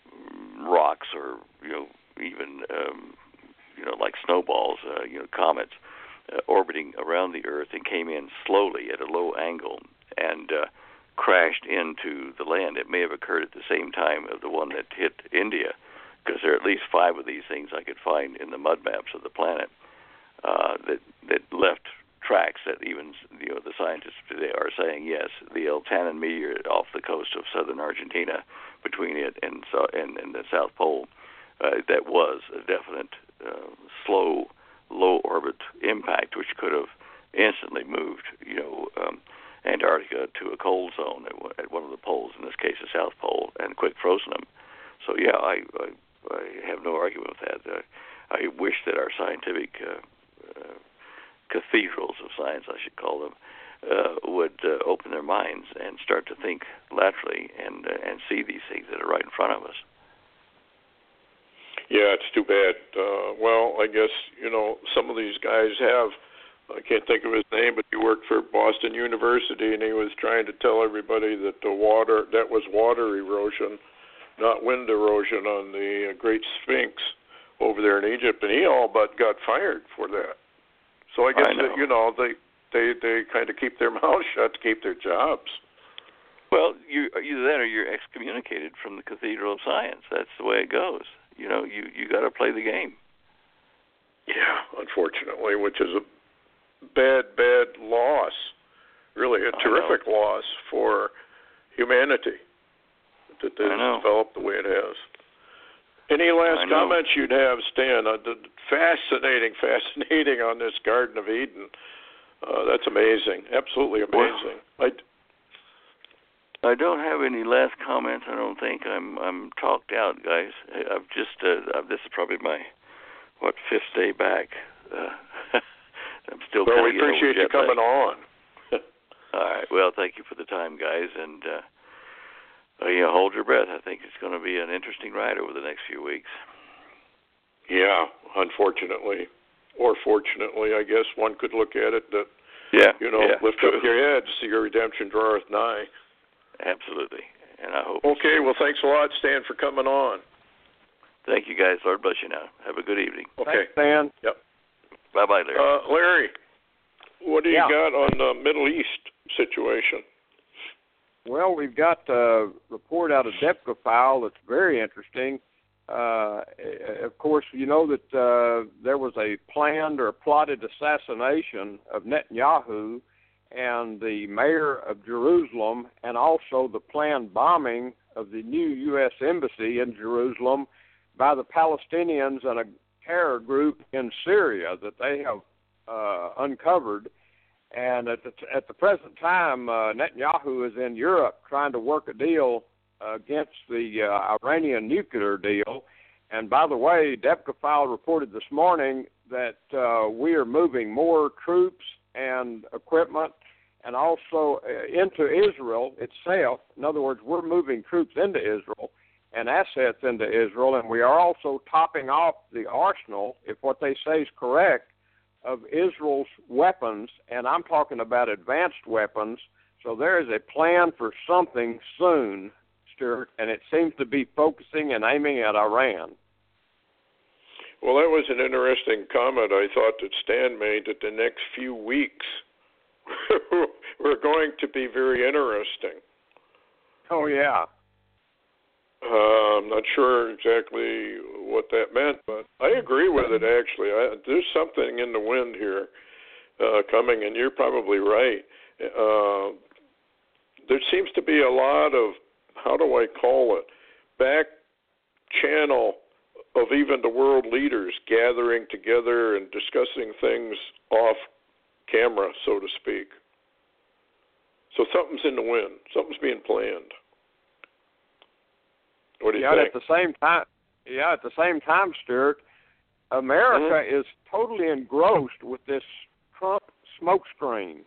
rocks, or, you know, even, um, you know, like snowballs, uh, you know, comets, uh, orbiting around the Earth, and came in slowly at a low angle and uh, crashed into the land. It may have occurred at the same time of the one that hit India, because there are at least five of these things I could find in the mud maps of the planet uh, that that left tracks that even you know the scientists today are saying yes, the El Tanin meteor off the coast of southern Argentina, between it and so and, and the South Pole, uh, that was a definite uh, slow, low orbit impact, which could have instantly moved you know um, Antarctica to a cold zone at, at one of the poles, in this case the South Pole, and quick frozen them. So yeah, I I, I have no argument with that. Uh, I wish that our scientific uh, uh, cathedrals of science, I should call them, uh, would uh, open their minds and start to think laterally and uh, and see these things that are right in front of us.
Yeah, it's too bad. Uh, well, I guess, you know, some of these guys have, I can't think of his name, but he worked for Boston University, and he was trying to tell everybody that the water, that was water erosion, not wind erosion on the Great Sphinx over there in Egypt, and he all but got fired for that. So I guess, I know. that, you know, they, they, they kind of keep their mouths shut to keep their jobs.
Well, you, either that or you're excommunicated from the Cathedral of Science. That's the way it goes. You know, you, you got to play the game.
Yeah, unfortunately, which is a bad, bad loss. Really a terrific loss for humanity that this has developed the way it has. Any last comments you'd have, Stan? Uh, fascinating, fascinating on this Garden of Eden. Uh, that's amazing, absolutely amazing.
Well, I don't have any last comments. I don't think I'm I'm talked out, guys. I've just uh, I've, this is probably my what fifth day back. Uh, I'm still.
Well, we appreciate you coming on.
All right. Well, thank you for the time, guys, and uh, uh, you know, hold your breath. I think it's going to be an interesting ride over the next few weeks.
Yeah, unfortunately, or fortunately, I guess one could look at it that.
Yeah.
You know,
yeah,
lift
true.
up your head, see your redemption draweth nigh.
Absolutely, and I hope.
Okay, well, thanks a lot, Stan, for coming on.
Thank you, guys. Lord bless you now. Have a good evening.
Okay.
Thanks, Stan.
Yep.
Bye-bye, Larry.
Uh, Larry, what do you
yeah.
got on the Middle East situation?
Well, we've got a report out of Depka File that's very interesting. Uh, of course, you know that uh, there was a planned or plotted assassination of Netanyahu and the mayor of Jerusalem, and also the planned bombing of the new U S embassy in Jerusalem by the Palestinians and a terror group in Syria that they have uh, uncovered. And at the, at the present time, uh, Netanyahu is in Europe trying to work a deal uh, against the uh, Iranian nuclear deal. And by the way, Depka File reported this morning that uh, we are moving more troops and equipment and also uh, into Israel itself. In other words, we're moving troops into Israel and assets into Israel, and we are also topping off the arsenal, if what they say is correct, of Israel's weapons, and I'm talking about advanced weapons. So there is a plan for something soon, Stuart, and it seems to be focusing and aiming at Iran.
Well, that was an interesting comment I thought that Stan made, that the next few weeks were going to be very interesting.
Oh, yeah.
Uh, I'm not sure exactly what that meant, but I agree with it, actually. I, there's something in the wind here uh, coming, and you're probably right. Uh, there seems to be a lot of, how do I call it, back channel of even the world leaders gathering together and discussing things off camera, so to speak. So something's in the wind. Something's being planned. What do you
yeah,
think?
At the same time, yeah, at the same time, Stuart, America mm-hmm. is totally engrossed with this Trump smokescreen.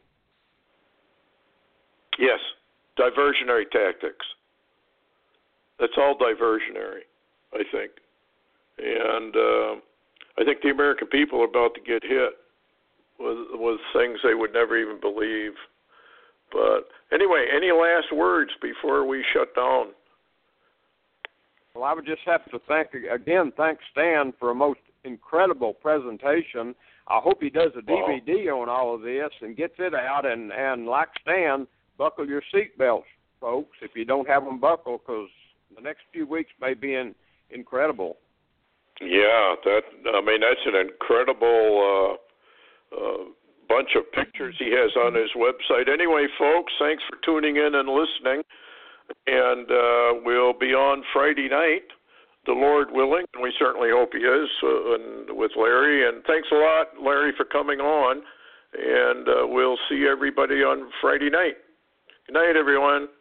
Yes, diversionary tactics. That's all diversionary, I think. And uh, I think the American people are about to get hit with, with things they would never even believe. But anyway, any last words before we shut down?
Well, I would just have to thank, again, thank Stan for a most incredible presentation. I hope he does a D V D wow. on all of this and gets it out. And, and like Stan, buckle your seatbelts, folks, if you don't have them buckled, because the next few weeks may be in, incredible.
Yeah, that I mean, that's an incredible uh, uh, bunch of pictures he has on his website. Anyway, folks, thanks for tuning in and listening. And uh, we'll be on Friday night, the Lord willing, and we certainly hope he is, uh, and with Larry. And thanks a lot, Larry, for coming on. And uh, we'll see everybody on Friday night. Good night, everyone.